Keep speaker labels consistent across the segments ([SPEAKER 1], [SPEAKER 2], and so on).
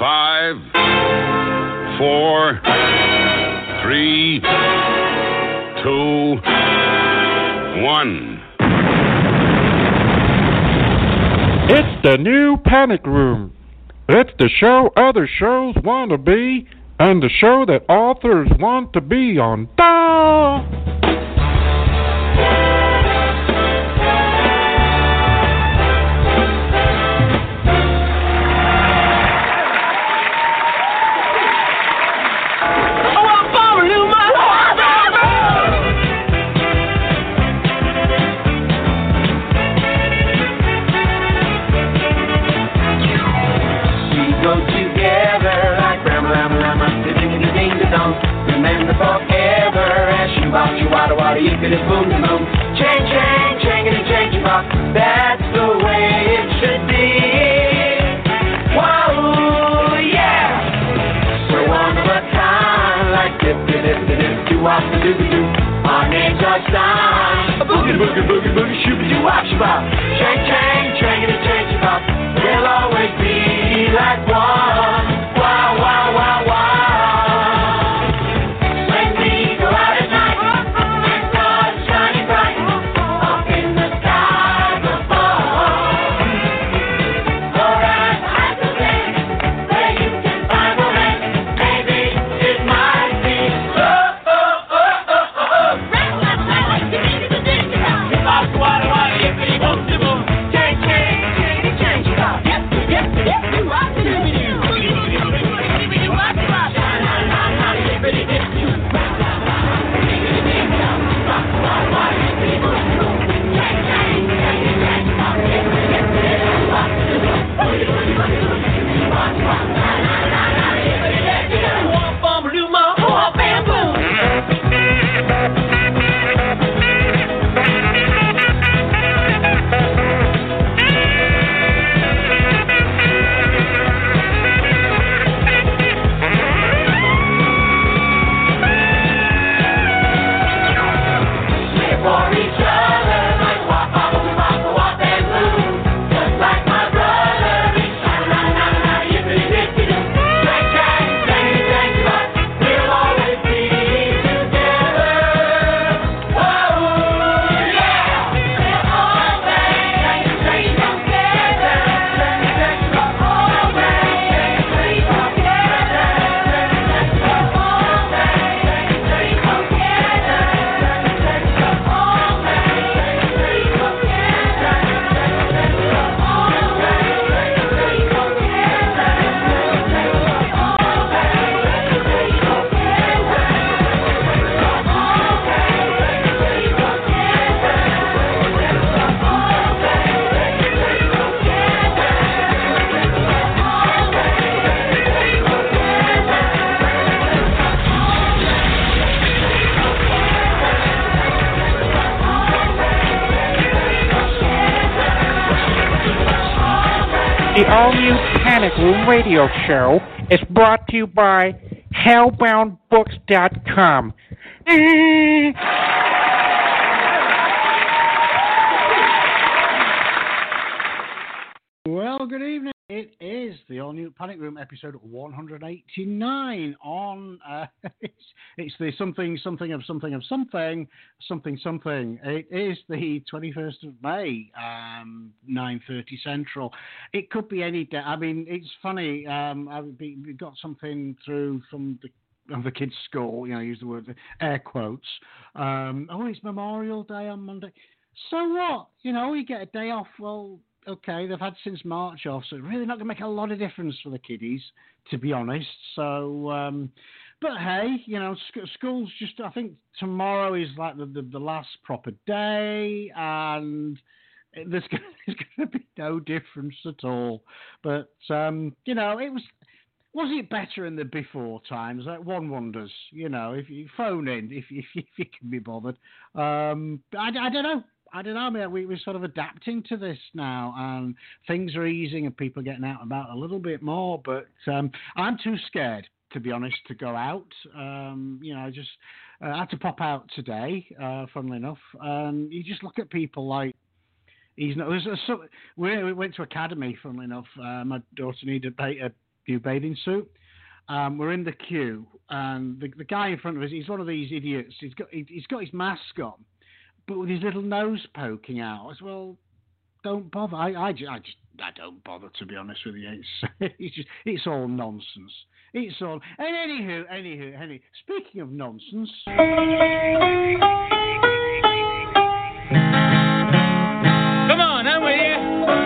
[SPEAKER 1] 5, 4, 3, 2, 1.
[SPEAKER 2] It's the new Panic Room. It's the show other shows want to be, and the show that authors want to be on.
[SPEAKER 3] Remember forever as you walk, you wada wada, you could have boom boom. Chang chang, changing and changing rock. That's the way it should be. Whoa, yeah. We're one of a kind, like dip dip dip dip dip, do wop the doo doo. Our names are signed. Boogie boogie boogie boogie, shooby doo wop shabop. Chang chang, changing and changing rock. We'll always be like one. Wow wow wow wow.
[SPEAKER 4] The all-new Panic Room radio show is brought to you by Hellboundbooks.com.
[SPEAKER 5] Well, good evening. It is the all-new Panic Room episode 189 on, it's the something of something of something. It is the 21st of May, 9:30 Central. It could be any day. I mean, it's funny. We got something through from the kids' school, use the word air quotes. It's Memorial Day on Monday. So what? We get a day off. Well, okay, they've had since March off, so it's really not going to make a lot of difference for the kiddies, to be honest. So, but hey, school's just, I think tomorrow is like the last proper day, and there's going to be no difference at all. But, was it better in the before times? Like, one wonders, if you phone in, if you can be bothered. I don't know. I mean, we're sort of adapting to this now, and things are easing and people are getting out and about a little bit more, but I'm too scared, to be honest, to go out. I had to pop out today, funnily enough, and you just look at people like, we went to academy, funnily enough. My daughter needed a new bathing suit. We're in the queue, and the guy in front of us, he's one of these idiots. He's got his mask on, but with his little nose poking out. I said, well, don't bother. I don't bother, to be honest with you. It's all nonsense. It's all. And anywho. Speaking of nonsense.
[SPEAKER 3] Come on, I'm with you.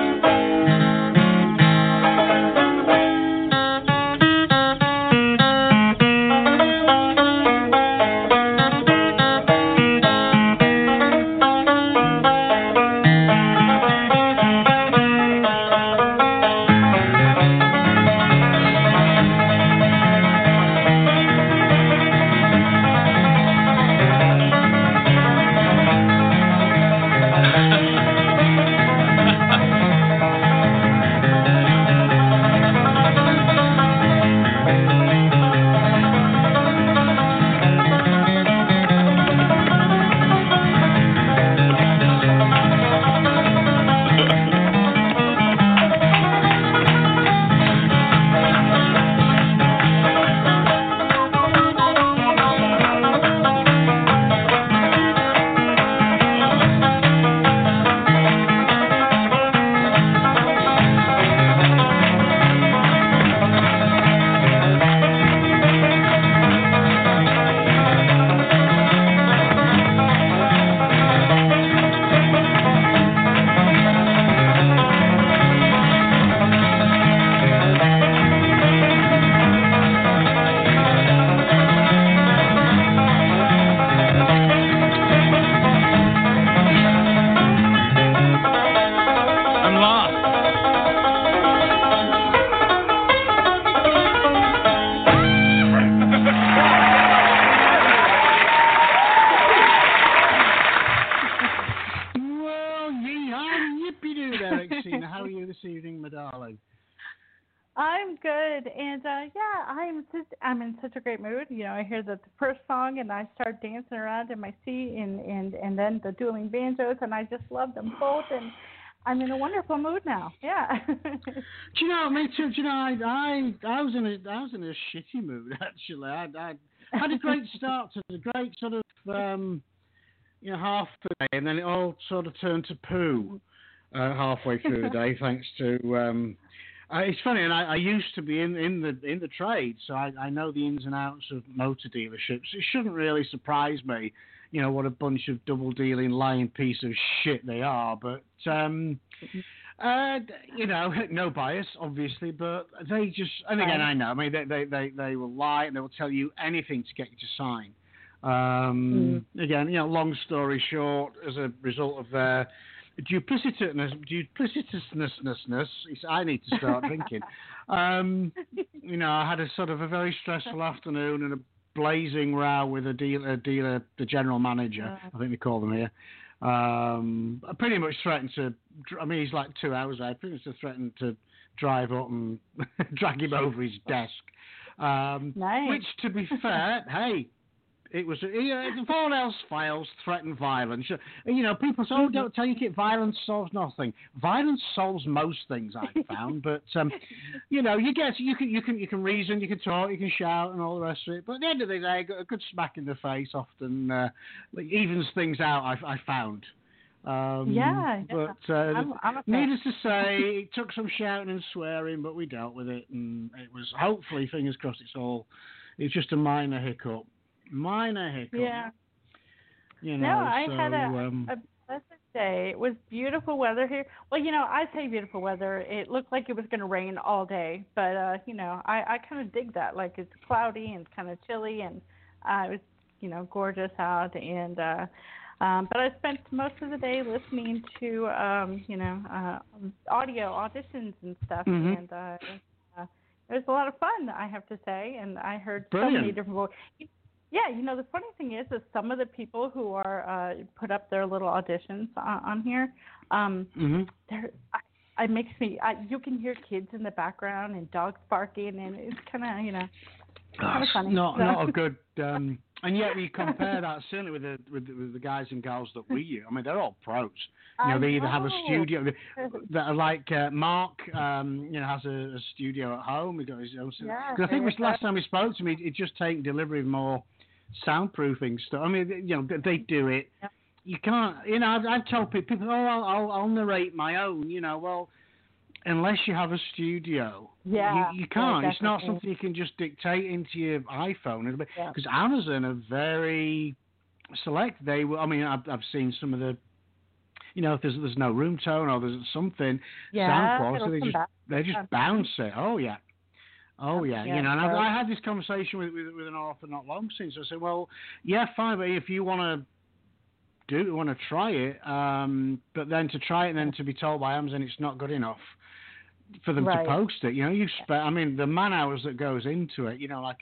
[SPEAKER 6] I'm in such a great mood. You know, I hear the first song and I start dancing around in my seat, and then the dueling banjos, and I just love them both, and I'm in a wonderful mood now. Yeah.
[SPEAKER 5] Do you know, me too. Do you know, I was in a shitty mood actually. I had a great start to the great sort of half the day, and then it all sort of turned to poo halfway through the day, thanks to. It's funny, and I used to be in the trade, so I know the ins and outs of motor dealerships. It shouldn't really surprise me, you know, what a bunch of double-dealing, lying piece of shit they are. But, you know, no bias, obviously, but they just, and again, I know, I mean, they will lie, and they will tell you anything to get you to sign. Again, you know, long story short, as a result of their duplicitousness. I need to start drinking. You know, I had a sort of a very stressful afternoon and a blazing row with a dealer, the general manager, I think they call them here. I pretty much threatened to. I mean, he's like 2 hours there. I pretty much threatened to drive up and drag him over his desk.
[SPEAKER 6] Nice.
[SPEAKER 5] Which, to be fair, hey. It was, if all else fails, threaten violence. You know, people say, oh, don't take it, violence solves nothing. Violence solves most things, I've found. But, you know, you can reason, you can talk, you can shout and all the rest of it. But at the end of the day, a good smack in the face often evens things out, I found.
[SPEAKER 6] Yeah.
[SPEAKER 5] But needless to say, it took some shouting and swearing, but we dealt with it. And it was, hopefully, fingers crossed, it's just a minor hiccup. Yeah. You know,
[SPEAKER 6] no, I had a pleasant day. It was beautiful weather here. Well, you know, I say beautiful weather. It looked like it was going to rain all day, but you know, I kind of dig that. Like, it's cloudy and kind of chilly, and it was, you know, gorgeous out. And but I spent most of the day listening to you know, audio auditions and stuff, and it was a lot of fun, I have to say. And I heard so many different voices. Yeah, you know, the funny thing is some of the people who are put up their little auditions on here, it makes me. You can hear kids in the background and dogs barking, and it's kind of kind of funny.
[SPEAKER 5] Not a good. And yet we compare that certainly with the guys and girls that we use. I mean, they're all pros. They either have a studio that are like Mark. Has a studio at home. He got his own. Because I think last time we spoke to me, he'd just taken delivery of more soundproofing stuff. I mean, they do it. Yeah. You can't. I've told people, I'll narrate my own. Well, unless you have a studio, you can't.
[SPEAKER 6] Yeah,
[SPEAKER 5] it's not something you can just dictate into your iPhone. Because Amazon are very select. I've seen some of the, if there's no room tone or there's something sound quality, they just bounce it. Oh yeah. And I had this conversation with an author not long since. I said, well, yeah, fine, but if you want to try it, but then to try it and then to be told by Amazon it's not good enough for them to post it. The man hours that goes into it, like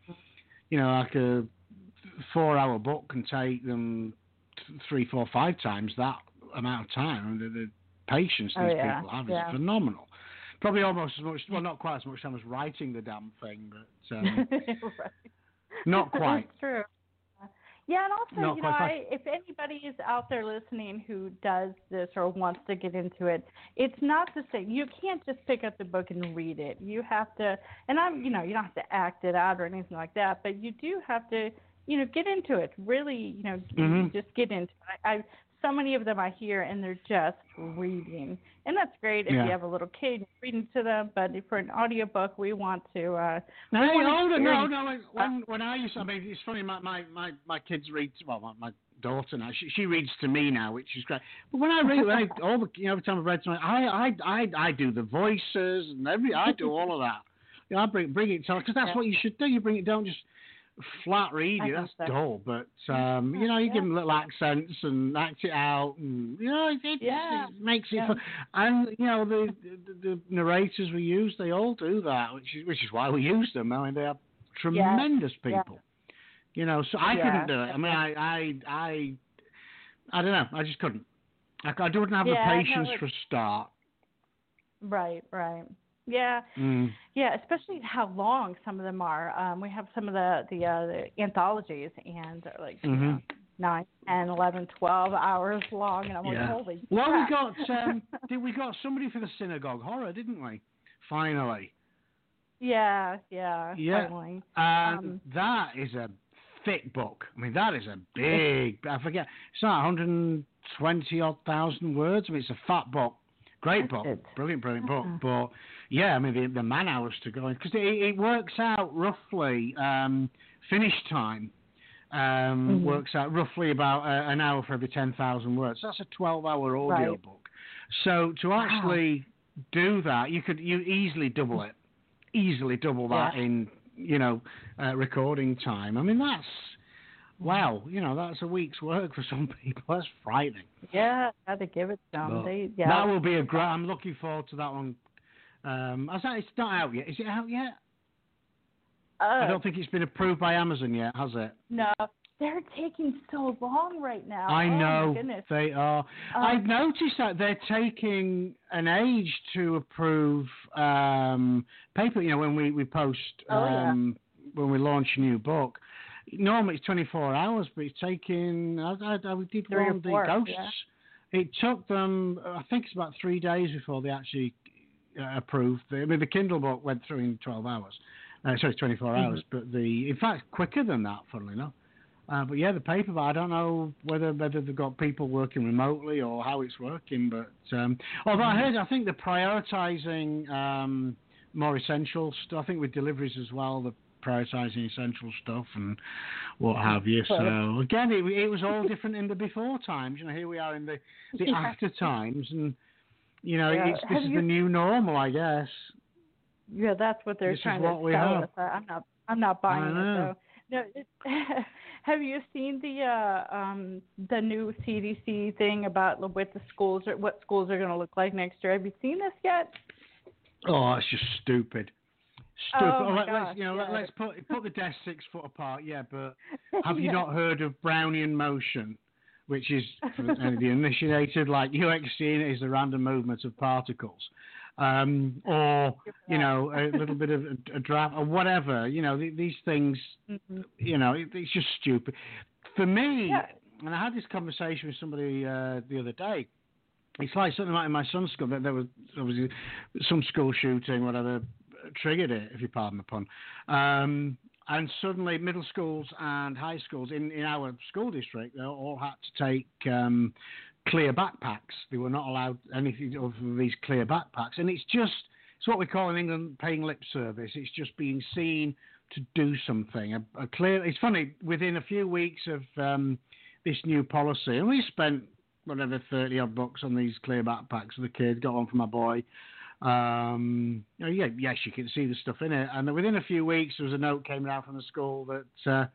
[SPEAKER 5] a 4-hour book can take them 3, 4, 5 times that amount of time. The patience these people have is phenomenal. Probably almost as much, well, not quite as much time as writing the damn thing, but not quite.
[SPEAKER 6] That's true. Yeah, and also, if anybody is out there listening who does this or wants to get into it, it's not the same. You can't just pick up the book and read it. You have to, and you don't have to act it out or anything like that, but you do have to, get into it. Really, just get into it. So many of them I hear, and they're just reading. And that's great if you have a little kid reading to them, but for an audiobook, we want to...
[SPEAKER 5] When I used to... it's funny, my kids read... Well, my daughter now, she reads to me now, which is great. But when I read, every time I've read something, I do the voices, and I do all of that. I bring it to... Because that's what you should do. You bring it down, just... flat read it, that's dull, but you give them little accents and act it out, and it makes it fun. And the narrators we use, they all do that, which is why we use them. I mean, they are tremendous people. So I couldn't do it. I mean, I don't know. I just couldn't. I wouldn't have the patience for a start.
[SPEAKER 6] Right. Yeah, yeah, especially how long some of them are. We have some of the anthologies, and they're like 9, 10, 11, 12 hours long, and I'm like, holy crap.
[SPEAKER 5] Well, we got somebody for the Synagogue Horror, didn't we? Finally.
[SPEAKER 6] Yeah, finally.
[SPEAKER 5] That is a thick book. I mean, that is a big. I forget. It's not 120,000 odd words. I mean, it's a fat book. Great book, brilliant book. But yeah, I mean the man hours to go in, because it works out roughly finish time works out roughly about an hour for every 10,000 words. That's a 12-hour audio book. So to actually do that, you easily double it, that in recording time. I mean that's. Wow, that's a week's work for some people. That's frightening.
[SPEAKER 6] Yeah, I had to give it to them.
[SPEAKER 5] That will be I'm looking forward to that one. It's not out yet. Is it out yet? I don't think it's been approved by Amazon yet, has it?
[SPEAKER 6] No, they're taking so long right now.
[SPEAKER 5] I know.
[SPEAKER 6] My goodness.
[SPEAKER 5] They are. I've noticed that they're taking an age to approve paper. When we post, when we launch a new book. Normally it's 24 hours, but it's taking. We did one of the Ghosts. Yeah. It took them, I think it's about 3 days before they actually approved. The Kindle book went through in 12 hours. 24 hours. But in fact, quicker than that, funnily enough. But yeah, the paperback, I don't know whether they've got people working remotely or how it's working. But although I think they're prioritizing more essential stuff. I think with deliveries as well, they're prioritizing essential stuff and what have you. So again, it was all different in the before times. Here we are in the after times, and this is the new normal, I guess.
[SPEAKER 6] Yeah, that's what they're trying to sell us. I'm not buying it though. No, have you seen the new CDC thing about what schools are going to look like next year? Have you seen this yet?
[SPEAKER 5] Oh, it's just stupid. Let's put the desk 6 foot apart. Yeah, but have you not heard of Brownian motion? which is, for the initiated, like UXG is the random movement of particles. Or, you know, a little bit of a draft or whatever. You know, these things, you know, it's just stupid. For me, and I had this conversation with somebody the other day, it's like something like in my son's school, that there was obviously some school shooting, whatever, triggered it, if you pardon the pun. And suddenly middle schools and high schools in our school district, they all had to take clear backpacks. They were not allowed anything other than these clear backpacks. And it's what we call in England paying lip service. It's just being seen to do something. It's funny, within a few weeks of this new policy, and we spent whatever 30 odd bucks on these clear backpacks for the kids, got one for my boy. Yes, you can see the stuff in it. And within a few weeks, there was a note came out from the school that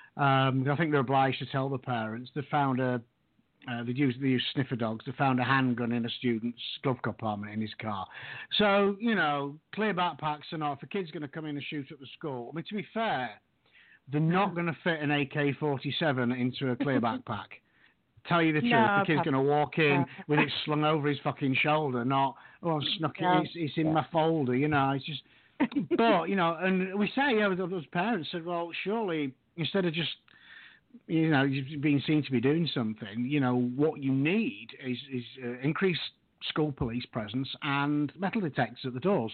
[SPEAKER 5] I think they're obliged to tell the parents. They found they use sniffer dogs. They found a handgun in a student's glove compartment in his car. So, you know, clear backpacks are not, if a kid's going to come in and shoot at the school, I mean, to be fair, they're not going to fit an AK-47 into a clear backpack. Tell you the truth, the kid's going to walk in with it slung over his fucking shoulder, not, I've snuck it, it's in my folder, you know, it's just, but, you know, and we say, those parents said, well, surely, instead of just, you know, being seen to be doing something, you know, what you need is increased school police presence and metal detectors at the doors.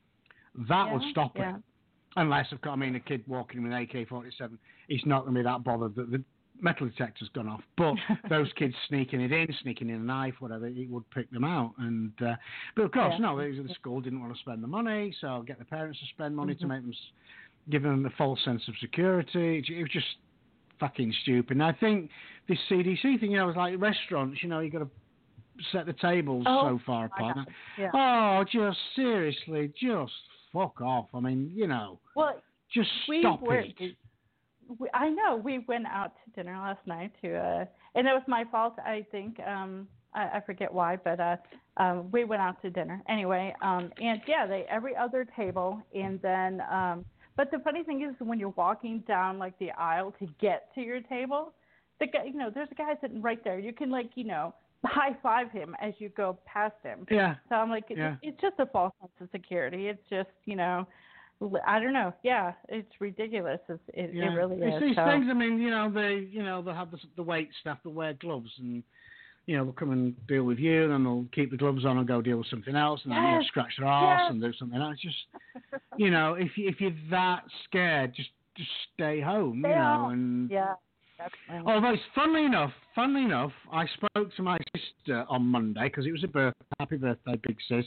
[SPEAKER 5] That would stop it. Unless, of course, I mean, a kid walking with an AK-47, he's not going to be that bothered that the metal detector's gone off. But those kids sneaking in a knife, whatever, it would pick them out. And but of course, the school didn't want to spend the money, so get the parents to spend money to make them, give them a false sense of security. It was just fucking stupid. And I think this CDC thing, you know, it's like restaurants, you know, you got to set the tables so far apart. Oh, just seriously, just fuck off. I mean, you know, just stop it.
[SPEAKER 6] I know. We went out to dinner last night and it was my fault, I think. I forget why, but we went out to dinner anyway. And they every other table, and then. But the funny thing is, when you're walking down like the aisle to get to your table, the guy, you know, there's a guy sitting right there. You can high five him as you go past him. Yeah. So I'm like, it's just a false sense of security. It's just, you know. I don't know. Yeah, it's ridiculous. It really is.
[SPEAKER 5] It's these things. I mean, they'll have the wait staff that wear gloves, and they'll come and deal with you, and then they'll keep the gloves on and go deal with something else, and then you'll scratch their arse and do something else. Just, if you're that scared, just stay home. And although it's funnily enough, I spoke to my sister on Monday because it was her birthday. Happy birthday, big sis,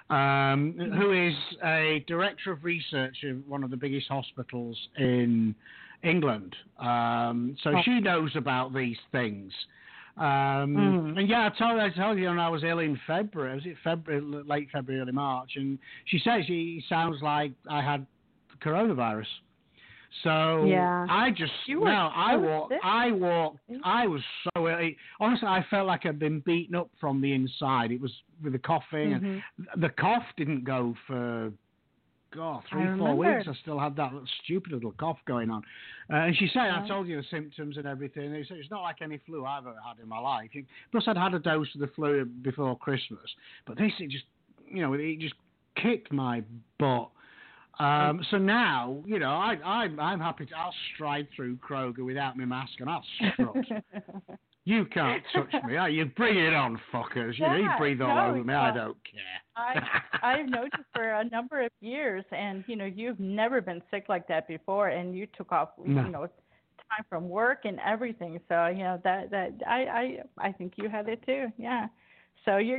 [SPEAKER 5] who is a director of research in one of the biggest hospitals in England. So she knows about these things. And I told you, and I was ill in February. Was it February, late February, early March? And she says she sounds like I had coronavirus. So I was so ill. Honestly, I felt like I'd been beaten up from the inside. It was with the coughing, and the cough didn't go for 3-4 weeks. I still had that stupid little cough going on. And she said, I told you the symptoms and everything. They said it's not like any flu I've ever had in my life. Plus, I'd had a dose of the flu before Christmas, but this it just kicked my butt. So now, I'm happy I'll stride through Kroger without my mask and I'll strut. You can't touch me. You bring it on, fuckers. You breathe all over me. I don't care.
[SPEAKER 6] I've noticed for a number of years, and you've never been sick like that before, and you took off, time from work and everything. So that I think you had it too. Yeah. So you're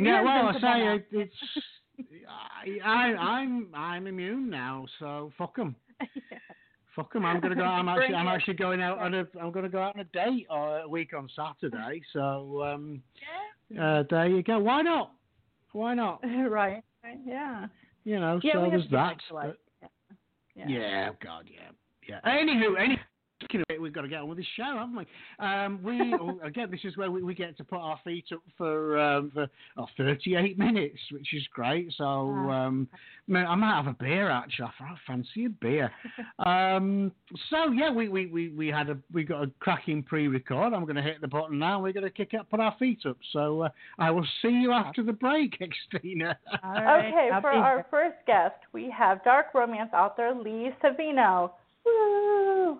[SPEAKER 6] I'm immune now, so fuck them.
[SPEAKER 5] Fuck them. I'm gonna go. I'm actually going out on I'm gonna go out on a date a week on Saturday. So there you go. Why not?
[SPEAKER 6] Right. Yeah.
[SPEAKER 5] So there's that. Yeah. God. Yeah. Anywho. We've got to get on with this show, haven't we? Again, this is where we get to put our feet up for 38 minutes, which is great. So I might have a beer actually. I fancy a beer. So yeah, we got a cracking pre-record. I'm going to hit the button now. We're going to kick up, put our feet up. So I will see you after the break, Christina.
[SPEAKER 6] Right. Okay, for our first guest, we have dark romance author Lee Savino. Woo!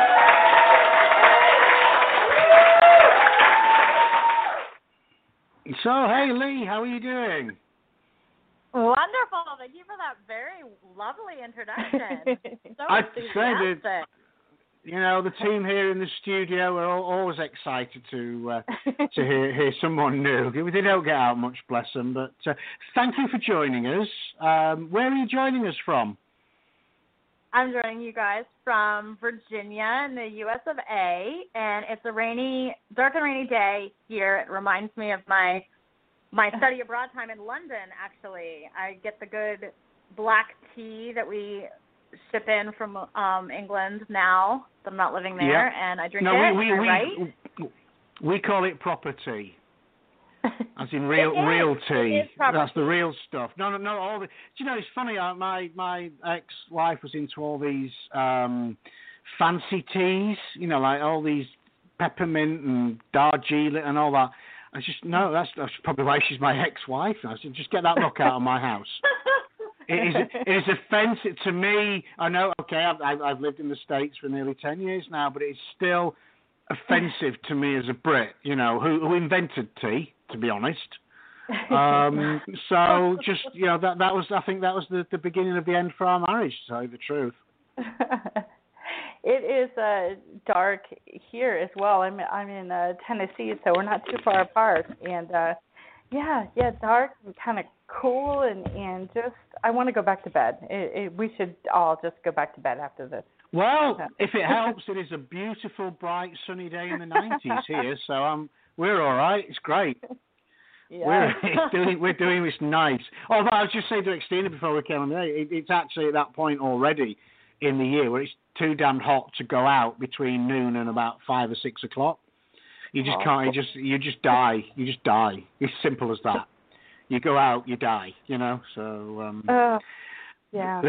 [SPEAKER 5] So, hey Lee, how are you doing?
[SPEAKER 7] Wonderful. Thank you for that very lovely introduction. So
[SPEAKER 5] I'd say
[SPEAKER 7] enthusiastic.
[SPEAKER 5] that, the team here in the studio are always excited to hear someone new. They don't get out much, bless them. But thank you for joining us. Where are you joining us from?
[SPEAKER 7] I'm joining you guys from Virginia in the U.S. of A., and it's a dark and rainy day here. It reminds me of my study abroad time in London, actually. I get the good black tea that we ship in from England now. I'm not living there, and I drink it.
[SPEAKER 5] We call it proper tea. As in real tea. That's the real stuff. No. All the. It's funny. My ex-wife was into all these fancy teas. Like all these peppermint and Darjeeling and all that. I just that's probably why she's my ex-wife. I said, just get that look out of my house. It is offensive to me. I know. Okay, I've lived in the States for nearly 10 years now, but it's still offensive to me as a Brit. Who invented tea. To be honest, so just that was, I think that was the beginning of the end for our marriage. To tell you the truth,
[SPEAKER 6] it is dark here as well. I'm in Tennessee, so we're not too far apart. And dark and kind of cool, and just I want to go back to bed. We should all just go back to bed after this.
[SPEAKER 5] Well, if it helps, it is a beautiful, bright, sunny day in the 90s here, so we're all right. It's great.
[SPEAKER 6] Yeah.
[SPEAKER 5] We're doing this nice. Although I was just saying to Christina before we came on the air, it's actually at that point already in the year where it's too damn hot to go out between noon and about 5 or 6 o'clock. You just can't. You just die. You just die. It's simple as that. You go out, you die. So.
[SPEAKER 6] Yeah.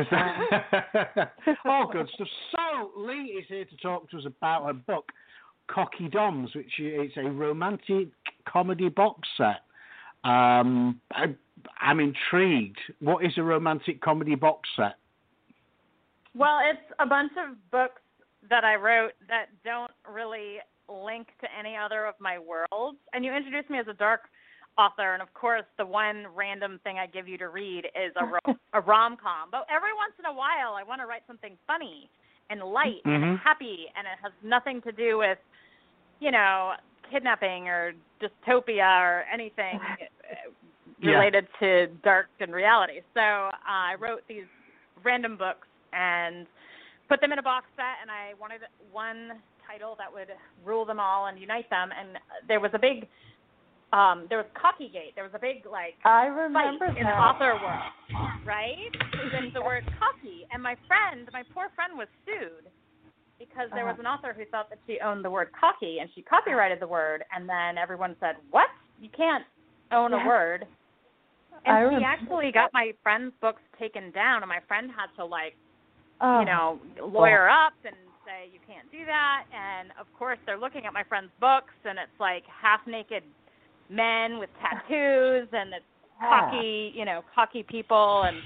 [SPEAKER 5] All good stuff. So Lee is here to talk to us about her book, Cocky Doms, which is a romantic comedy box set. I'm intrigued. What is a romantic comedy box set?
[SPEAKER 7] Well, it's a bunch of books that I wrote that don't really link to any other of my worlds. And you introduced me as a dark author, and of course the one random thing I give you to read is a rom-com. But every once in a while I want to write something funny and light and happy, and it has nothing to do with, kidnapping or dystopia or anything related to dark and reality. So I wrote these random books and put them in a box set, and I wanted one title that would rule them all and unite them. And there was a big there was Cockygate. There was a big
[SPEAKER 6] I remember
[SPEAKER 7] fight in the author world, right? Even the word cocky. And my poor friend was sued because there was an author who thought that she owned the word cocky, and she copyrighted the word, and then everyone said, what? You can't own a word. And she actually got my friend's books taken down, and my friend had to lawyer up and say, you can't do that. And of course they're looking at my friend's books, and it's like half-naked men with tattoos, and it's cocky people, and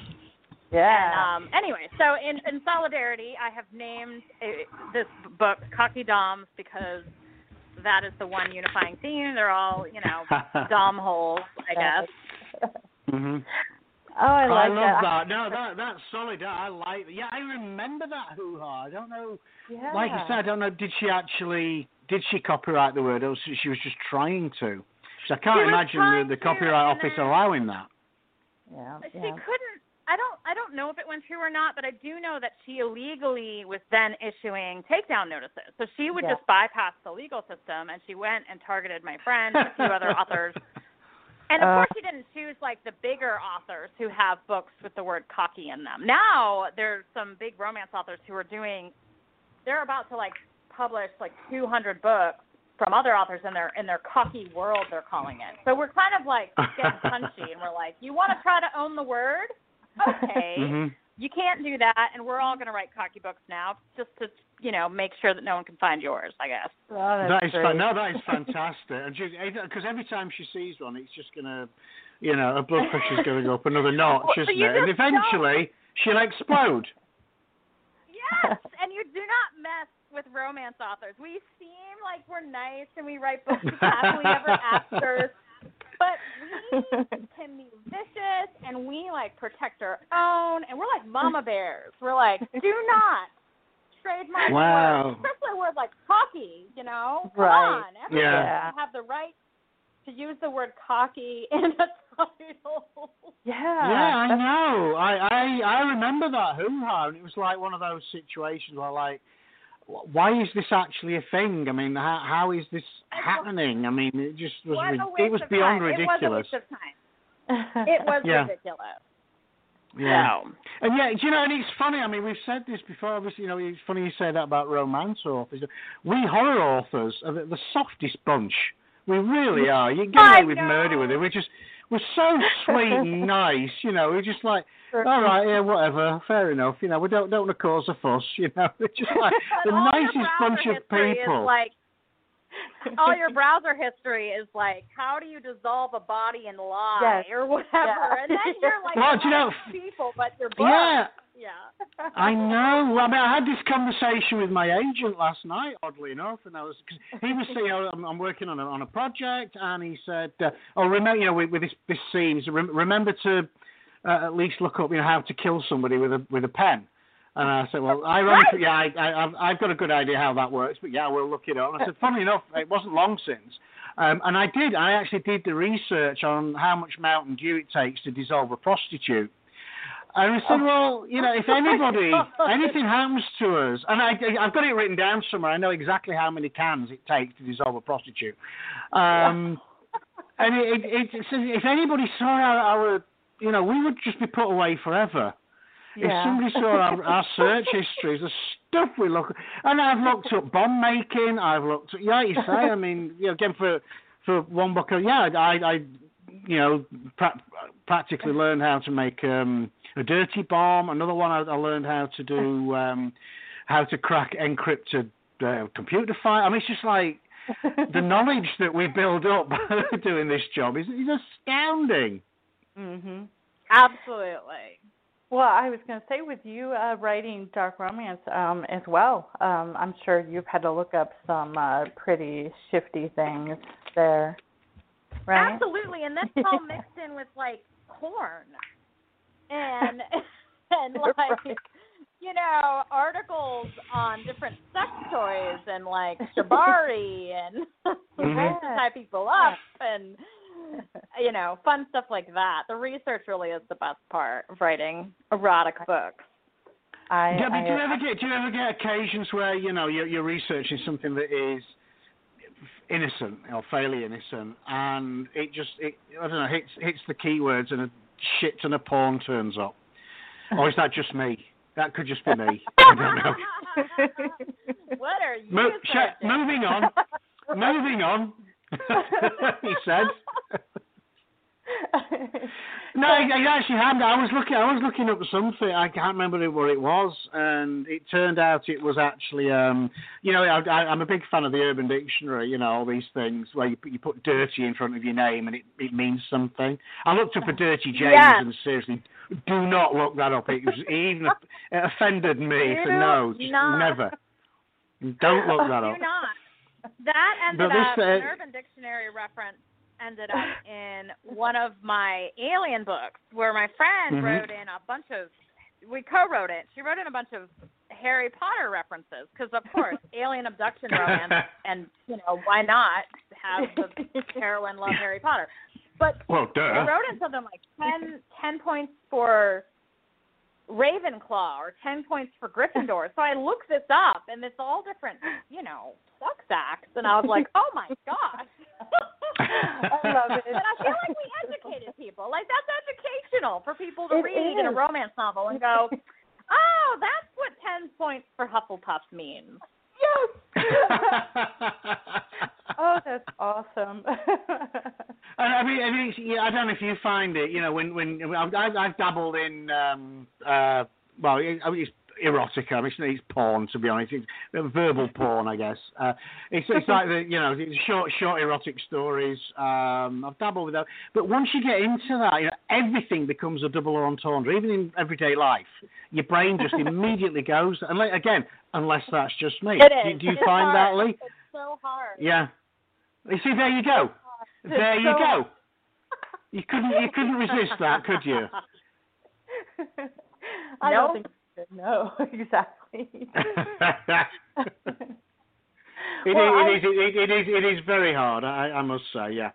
[SPEAKER 7] anyway, so in solidarity, I have named this book Cocky Doms because that is the one unifying theme. They're all, dom holes, I guess.
[SPEAKER 5] Mm-hmm.
[SPEAKER 6] Oh, I
[SPEAKER 5] love that. No, that's solid. I like that. Yeah, I remember that hoo-ha. I don't know. Yeah. Like I said, I don't know. Did she copyright the word, or she was just trying to? So I can't imagine the Copyright Office allowing that.
[SPEAKER 7] Yeah. She couldn't. I don't know if it went through or not, but I do know that she illegally was then issuing takedown notices. So she would just bypass the legal system, and she went and targeted my friend and a few other authors. And of course, she didn't choose the bigger authors who have books with the word cocky in them. Now there's some big romance authors who are they're about to published like 200 books from other authors in their cocky world, they're calling it. So we're kind of like getting punchy, and we're like, you want to try to own the word? Okay.
[SPEAKER 5] Mm-hmm.
[SPEAKER 7] You can't do that, and we're all going to write cocky books now just to, make sure that no one can find yours, I guess.
[SPEAKER 6] Oh,
[SPEAKER 5] That is
[SPEAKER 6] great.
[SPEAKER 5] that is fantastic. And because every time she sees one, it's just going to, her blood pressure's going to go up another notch,
[SPEAKER 7] So
[SPEAKER 5] isn't
[SPEAKER 7] you
[SPEAKER 5] it? And
[SPEAKER 7] just
[SPEAKER 5] eventually, she'll explode.
[SPEAKER 7] Yes, and you do not mess with romance authors. We seem like we're nice and we write books with happily ever afters, but we can be vicious and we protect our own, and we're like mama bears. We're like, do not trademark words, especially a word like cocky. Come on, everyone have the right to use the word cocky in a title.
[SPEAKER 6] Yeah,
[SPEAKER 5] I know. I remember that hoo-ha, and it was like one of those situations where, why is this actually a thing? I mean, how is this happening? I mean, it just was it was beyond ridiculous.
[SPEAKER 7] It was a waste of time. It was ridiculous.
[SPEAKER 5] Yeah. So. And and it's funny, I mean, we've said this before, obviously, it's funny you say that about romance authors. We horror authors are the softest bunch. We really are. You get away with murder with it. We're so sweet and nice, We're just like, all right, yeah, whatever, fair enough. We don't want to cause a fuss, We're just like the nicest bunch of people.
[SPEAKER 7] All your browser history is like, how do you dissolve a body in lye or whatever? Yeah. And then you're like, people, but you're black. Yeah.
[SPEAKER 5] I know. I mean, I had this conversation with my agent last night, oddly enough, and cause he was saying, I'm working on a project, and he said, remember, with this scene, so remember to at least look up, how to kill somebody with a pen. And I said, well, ironically, I've got a good idea how that works, but we'll look it up. And I said, funny enough, it wasn't long since. And I actually did the research on how much Mountain Dew it takes to dissolve a prostitute. And I said, well, if anything happens to us, and I've got it written down somewhere, I know exactly how many cans it takes to dissolve a prostitute. And it says if anybody saw our, we would just be put away forever. Yeah. If somebody saw our search histories, the stuff we look at, and I've looked up bomb making, I've looked at, you say, I mean, again, for one book, I practically learned how to make a dirty bomb. Another one, I learned how to do, how to crack encrypted computer file. I mean, it's just like the knowledge that we build up doing this job is astounding.
[SPEAKER 6] Mm-hmm.
[SPEAKER 7] Absolutely.
[SPEAKER 6] Well, I was going to say, with you writing dark romance as well, I'm sure you've had to look up some pretty shifty things there, right?
[SPEAKER 7] Absolutely, and that's all mixed in with porn and articles on different sex toys and shibari and ways to tie people up and fun stuff like that. The research really is the best part of writing erotic books.
[SPEAKER 5] Do you ever get occasions where you're researching something that is innocent or fairly innocent, and it I don't know, hits the keywords and a shit ton of porn turns up? Or is that just me? That could just be me. I don't know.
[SPEAKER 7] What are you
[SPEAKER 5] moving on. Moving on. He said. No, it actually happened. I was looking up something. I can't remember what it was, and it turned out it was actually, I'm a big fan of the Urban Dictionary. All these things where you put dirty in front of your name and it means something. I looked up for Dirty James, and seriously, do not look that up. It offended me. So no, just never. Don't look that up.
[SPEAKER 7] Do not. That ended up an Urban Dictionary reference. Ended up in one of my alien books where my friend wrote in a bunch of, we co-wrote it. She wrote in a bunch of Harry Potter references because, of course, alien abduction romance, and, why not have the heroine love Harry Potter? But
[SPEAKER 5] duh.
[SPEAKER 7] I wrote in something like 10 points for Ravenclaw or 10 points for Gryffindor. So I looked this up, and it's all different, sex acts, and I was like, oh my gosh. I love it. And I feel like we educated people. That's educational for people to read in a romance novel and go, oh, that's what 10 points for Hufflepuff means.
[SPEAKER 6] Yes. Oh, that's awesome.
[SPEAKER 5] I mean, I don't know if you find it. When I've dabbled in, it's erotica. I mean, it's porn, to be honest. It's verbal porn, I guess. It's like short erotic stories. I've dabbled with that, but once you get into that, everything becomes a double entendre. Even in everyday life, your brain just immediately goes. And again, unless that's just me.
[SPEAKER 7] It is.
[SPEAKER 5] Do you
[SPEAKER 7] It's
[SPEAKER 5] find
[SPEAKER 7] hard.
[SPEAKER 5] that, Lee?
[SPEAKER 7] It's so hard.
[SPEAKER 5] Yeah. You see, there you go. There you go. You couldn't resist that, could you?
[SPEAKER 6] I don't think you could. No, exactly.
[SPEAKER 5] It is very hard, I must say, yeah.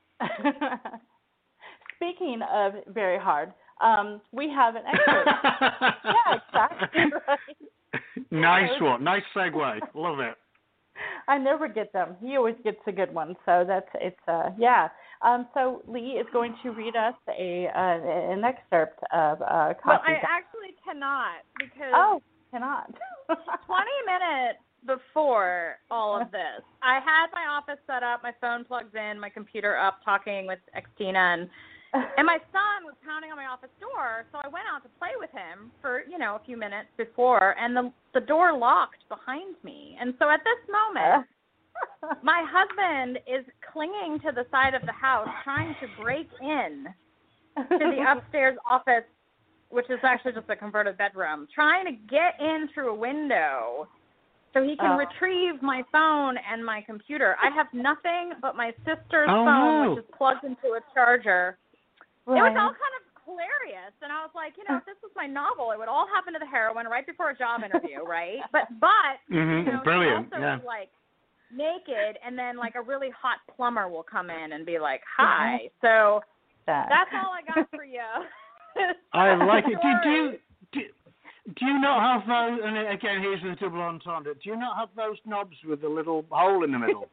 [SPEAKER 6] Speaking of very hard, we have an expert. Yeah, exactly right.
[SPEAKER 5] Nice one. Nice segue. Love it.
[SPEAKER 6] I never get them. He always gets a good one. So yeah. So Lee is going to read us an excerpt of Copy.
[SPEAKER 7] Well, I actually cannot because
[SPEAKER 6] cannot.
[SPEAKER 7] 20 minutes before all of this, I had my office set up, my phone plugged in, my computer up, talking with Xtina, and my son was pounding on my office door, so I went out to play with him for, a few minutes before, and the door locked behind me. And so at this moment, my husband is clinging to the side of the house, trying to break in to the upstairs office, which is actually just a converted bedroom, trying to get in through a window so he can retrieve my phone and my computer. I have nothing but my sister's phone, which is plugged into a charger. Right. It was all kind of hilarious, and I was like, if this was my novel, it would all happen to the heroine right before a job interview, right? But
[SPEAKER 5] brilliant,
[SPEAKER 7] she also was naked, and then a really hot plumber will come in and be like, "Hi." So that's all I got for you.
[SPEAKER 5] I like it. Do you not have those? And again, here's the double entendre. Do you not have those knobs with the little hole in the middle?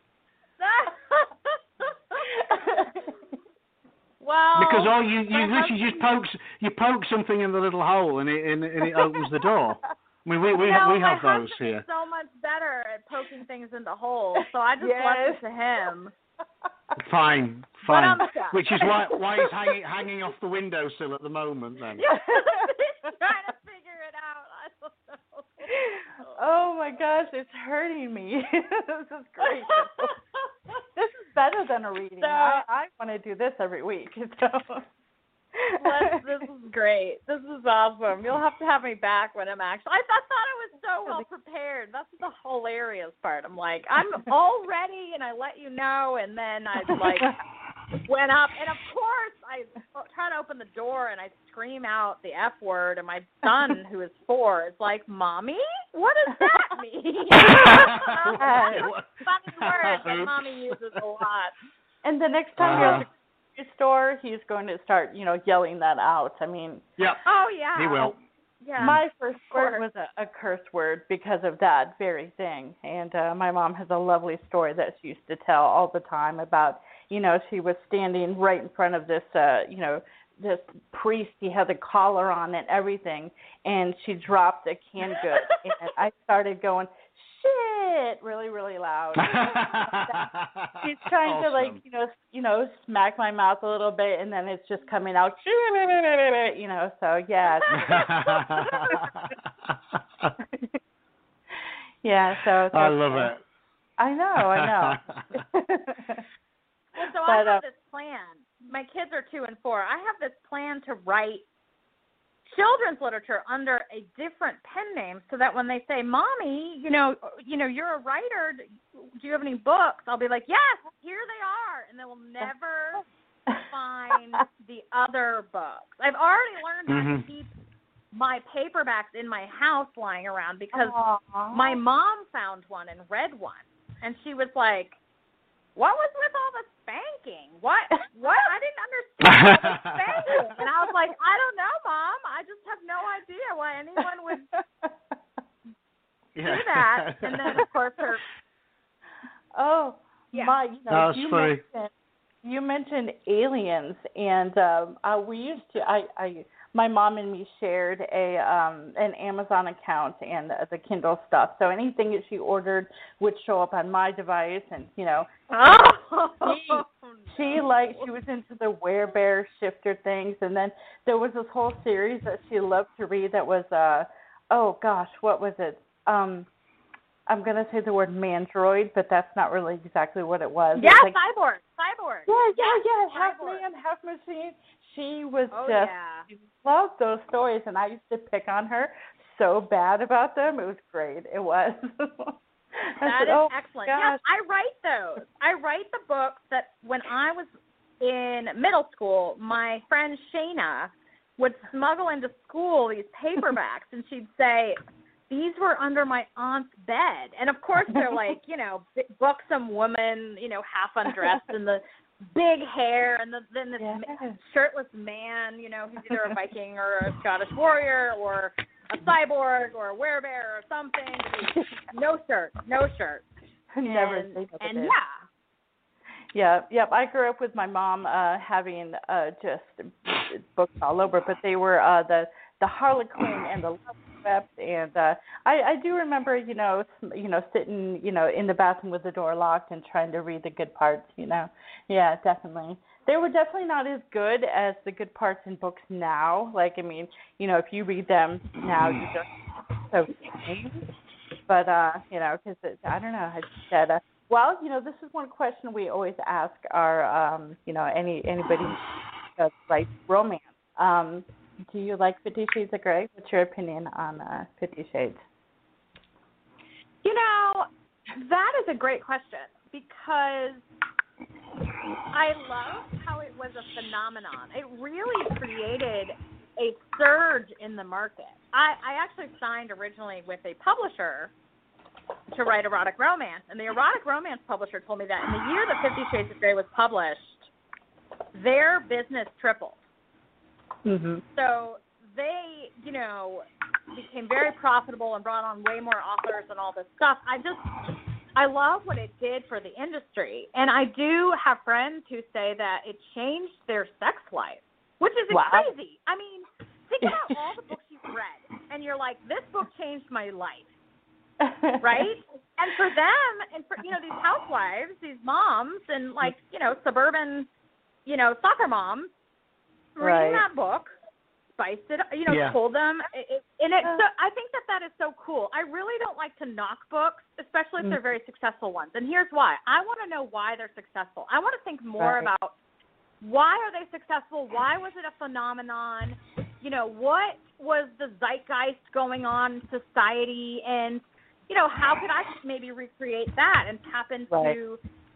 [SPEAKER 7] Well,
[SPEAKER 5] because you literally just poke something in the little hole and it opens the door. I mean, we have those here.
[SPEAKER 7] He's so much better at poking things in the hole, so I just left it to him.
[SPEAKER 5] Fine. Which is why he's hanging off the windowsill at the moment. Then.
[SPEAKER 7] He's trying to figure it out. I don't know.
[SPEAKER 6] Oh my gosh, it's hurting me. This is great. This is better than a reading. I want to do this every week. So.
[SPEAKER 7] This is great. This is awesome. You'll have to have me back when I'm actually. I thought I was so well prepared. That's the hilarious part. I'm like, I'm all ready, and I let you know, and then I went up, and of course I try to open the door, and I scream out the F word, and my son, who is 4, is like, "Mommy, what does that mean?" Funny word that Mommy uses a lot.
[SPEAKER 6] And the next time you're at the store, he's going to start, yelling that out. I mean,
[SPEAKER 5] yeah.
[SPEAKER 7] Oh yeah.
[SPEAKER 5] He will.
[SPEAKER 6] Yeah. My first word was a curse word because of that very thing. And my mom has a lovely story that she used to tell all the time about, she was standing right in front of this, this priest. He had the collar on and everything, and she dropped a canned good. And I started going, shit, really, really loud. She's trying to smack my mouth a little bit, and then it's just coming out, so yeah. Yeah, so.
[SPEAKER 5] I love it.
[SPEAKER 6] I know.
[SPEAKER 7] So I have this plan. My kids are 2 and 4. I have this plan to write children's literature under a different pen name so that when they say, "Mommy, you're a writer. Do you have any books?" I'll be like, "Yes, here they are," and they will never find the other books. I've already learned how to keep my paperbacks in my house lying around because my mom found one and read one, and she was like, "What was with all the spanking? What? I didn't understand all the spanking." And I was like, "I don't know, Mom. I just have no idea why anyone would do that." And then, of course, her.
[SPEAKER 6] Oh, yeah.
[SPEAKER 5] You
[SPEAKER 6] mentioned aliens, and we used to. my mom and me shared an Amazon account and the Kindle stuff. So anything that she ordered would show up on my device, and she was into the Werebear shifter things, and then there was this whole series that she loved to read that was what was it? I'm going to say the word Mandroid, but that's not really exactly what it was.
[SPEAKER 7] Yeah,
[SPEAKER 6] it
[SPEAKER 7] was Cyborg.
[SPEAKER 6] Yeah. Half
[SPEAKER 7] Cyborg.
[SPEAKER 6] man, half machine. She was
[SPEAKER 7] she
[SPEAKER 6] loved those stories, and I used to pick on her so bad about them. It was great. It was.
[SPEAKER 7] That is excellent. Yes, I write those. I write the books that when I was in middle school, my friend Shayna would smuggle into school these paperbacks, and she'd say, these were under my aunt's bed. And, of course, they're like, buxom woman, half undressed and the big hair and then this shirtless man, who's either a Viking or a Scottish warrior or a cyborg or a werebear or something. No shirt.
[SPEAKER 6] Never. Yep. I grew up with my mom having just books all over, but they were the Harlequin and the Love Swept, and I do remember, sitting, in the bathroom with the door locked and trying to read the good parts, Yeah, definitely. They were definitely not as good as the good parts in books now. Like, I mean, if you read them now, you just so changed. But, because I don't know, I just said, this is one question we always ask our, anybody who writes romance. Do you like 50 Shades of Grey? What's your opinion on 50 Shades?
[SPEAKER 7] That is a great question because I love how it was a phenomenon. It really created a surge in the market. I actually signed originally with a publisher to write erotic romance, and the erotic romance publisher told me that in the year that 50 Shades of Grey was published, their business tripled.
[SPEAKER 6] Mm-hmm.
[SPEAKER 7] So they, became very profitable and brought on way more authors and all this stuff. I love what it did for the industry. And I do have friends who say that it changed their sex life, which is crazy. I mean, think about all the books you've read, and you're like, this book changed my life, right? And for them, and for, these housewives, these moms, and suburban, soccer moms, reading that book, spiced it, told them, so I think that is so cool. I really don't like to knock books, especially if they're very successful ones. And here's why. I want to know why they're successful. I want to think more about why are they successful? Why was it a phenomenon? What was the zeitgeist going on in society? And, how could I maybe recreate that and tap into,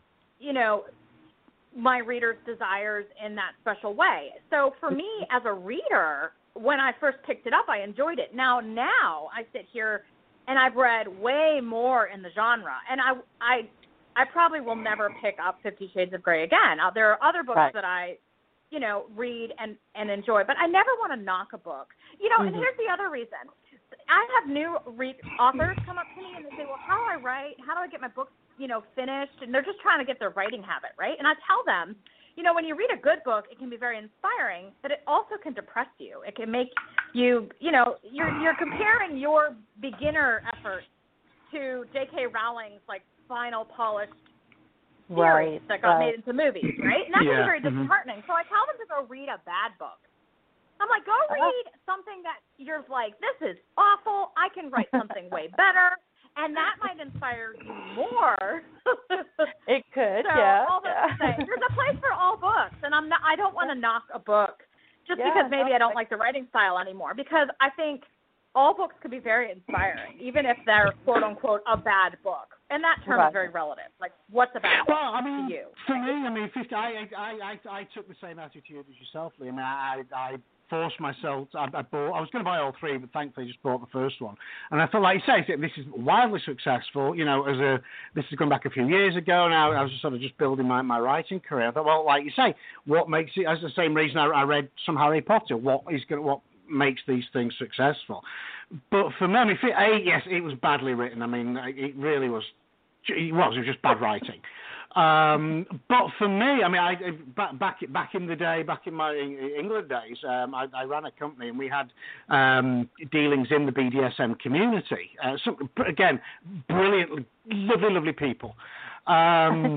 [SPEAKER 7] my readers' desires in that special way. So for me as a reader, when I first picked it up, I enjoyed it. Now I sit here and I've read way more in the genre, and I probably will never pick up 50 Shades of Grey again. There are other books that I, read and enjoy, but I never want to knock a book. And here's the other reason. I have new authors come up to me and they say, well, how do I write? How do I get my books finished, and they're just trying to get their writing habit, right? And I tell them, when you read a good book, it can be very inspiring, but it also can depress you. It can make you, you're comparing your beginner effort to J.K. Rowling's, final polished series that got made into movies, right? And that can be very disheartening. So I tell them to go read a bad book. I'm like, go read something that you're like, this is awful. I can write something way better. And that might inspire you more.
[SPEAKER 6] It could,
[SPEAKER 7] all that to say, there's a place for all books, and I don't want to knock a book just because maybe I don't like the writing style anymore. Because I think all books could be very inspiring, even if they're quote unquote a bad book. And that term is very relative. Like, what's a bad book to you?
[SPEAKER 5] For me, 50. I took the same attitude as yourself, Lee. I forced myself. I was going to buy all three, but thankfully just bought the first one. And I thought, like you say, this is wildly successful. This has gone back a few years ago. Now I was just building my writing career. I thought, well, like you say, what makes it? That's the same reason I read some Harry Potter. What makes these things successful? But for me, yes, it was badly written. I mean, it really was. It was just bad writing. But for me, I mean, back in the day, back in my England days, I ran a company and we had dealings in the BDSM community. Again, brilliant, lovely people, and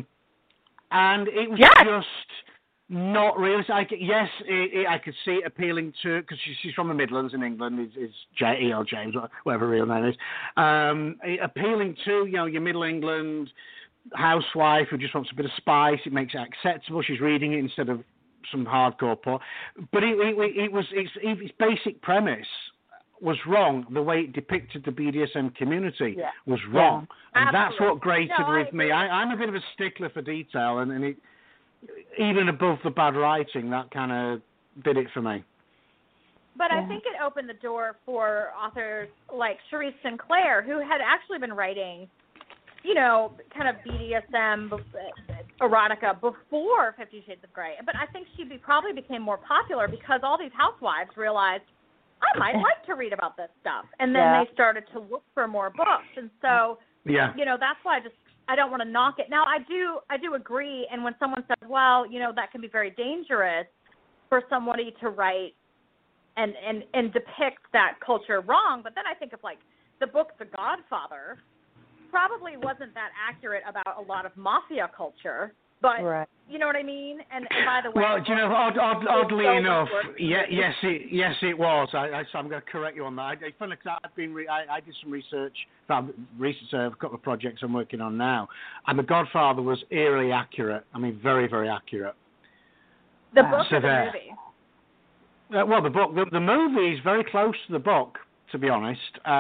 [SPEAKER 5] it was just not really. I could see it appealing to, because she's from the Midlands in England, is E.L. James, whatever her real name is, appealing to your Middle England housewife who just wants a bit of spice. It makes it acceptable. She's reading it instead of some hardcore porn. But its basic premise was wrong. The way it depicted the BDSM community was wrong, and that's what grated with me. I'm a bit of a stickler for detail, and it, even above the bad writing, that kind of did it for me.
[SPEAKER 7] But I think it opened the door for authors like Cherise Sinclair, who had actually been writing, kind of BDSM erotica before 50 Shades of Grey. But I think she probably became more popular because all these housewives realized, I might like to read about this stuff. And then they started to look for more books. And so, that's why I don't want to knock it. Now, I do agree. And when someone says, well, that can be very dangerous for somebody to write and depict that culture wrong. But then I think of, like, the book The Godfather probably wasn't that accurate about a lot of mafia culture, but you know what I mean? And by the way,
[SPEAKER 5] well, oddly enough, yes, it was. So I'm going to correct you on that. I did some research. A couple of projects I'm working on now, and The Godfather was eerily accurate. I mean, very, very accurate.
[SPEAKER 7] The book or the movie?
[SPEAKER 5] Well, the movie is very close to the book, to be honest.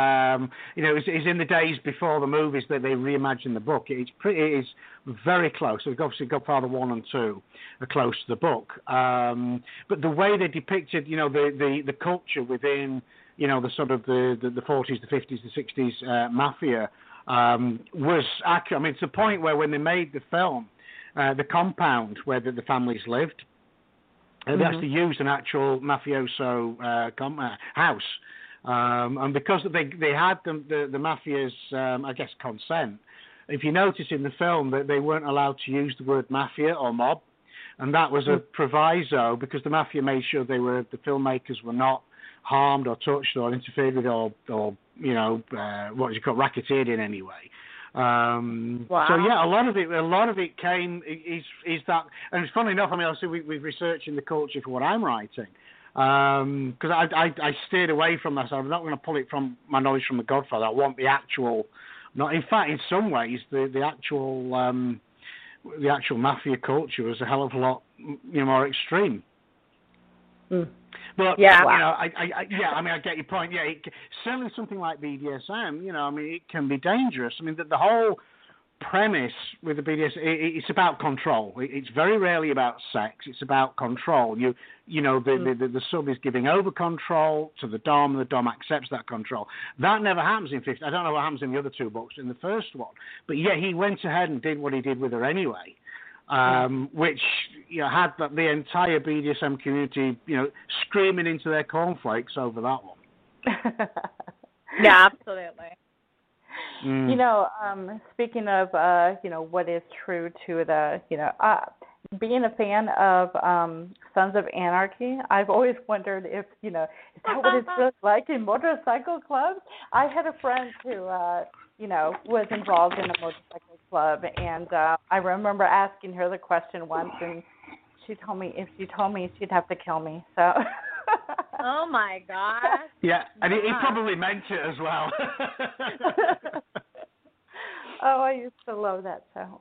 [SPEAKER 5] It's in the days before the movies that they reimagined the book. It is very close. So obviously Godfather 1 and 2 are close to the book. But the way they depicted, the culture within, the sort of the 40s, the 50s, the 60s mafia was accurate. I mean, it's the point where when they made the film, the compound where the families lived, they actually used an actual mafioso house. And because they had the mafia's, I guess, consent, if you notice in the film that they weren't allowed to use the word mafia or mob, and that was a proviso because the mafia made sure the filmmakers were not harmed or touched or interfered with or racketeered in any way. So a lot of it came is that, and it's funny enough. I mean, obviously we're researching the culture for what I'm writing. Because I steered away from that, so I'm not going to pull it from my knowledge from The Godfather. I want the actual, in fact, in some ways, the actual mafia culture was a hell of a lot more extreme. But I mean, I get your point. Yeah, certainly something like BDSM, I mean, it can be dangerous. I mean, the whole premise with the BDSM, it's about control. It's very rarely about sex. It's about control. The sub is giving over control to the dom. The dom accepts that control. That never happens in 50. I don't know what happens in the other two books. In the first one, but he went ahead and did what he did with her anyway, which had the entire BDSM community, screaming into their cornflakes over that one.
[SPEAKER 7] Yeah, absolutely.
[SPEAKER 6] Speaking of, what is true to the, being a fan of Sons of Anarchy, I've always wondered if, is that what it's just like in motorcycle clubs? I had a friend who, was involved in a motorcycle club, and I remember asking her the question once, and she told me if she told me, she'd have to kill me, so...
[SPEAKER 7] Oh my gosh.
[SPEAKER 5] Yeah, and he probably meant it as well.
[SPEAKER 6] Oh, I used to love that show.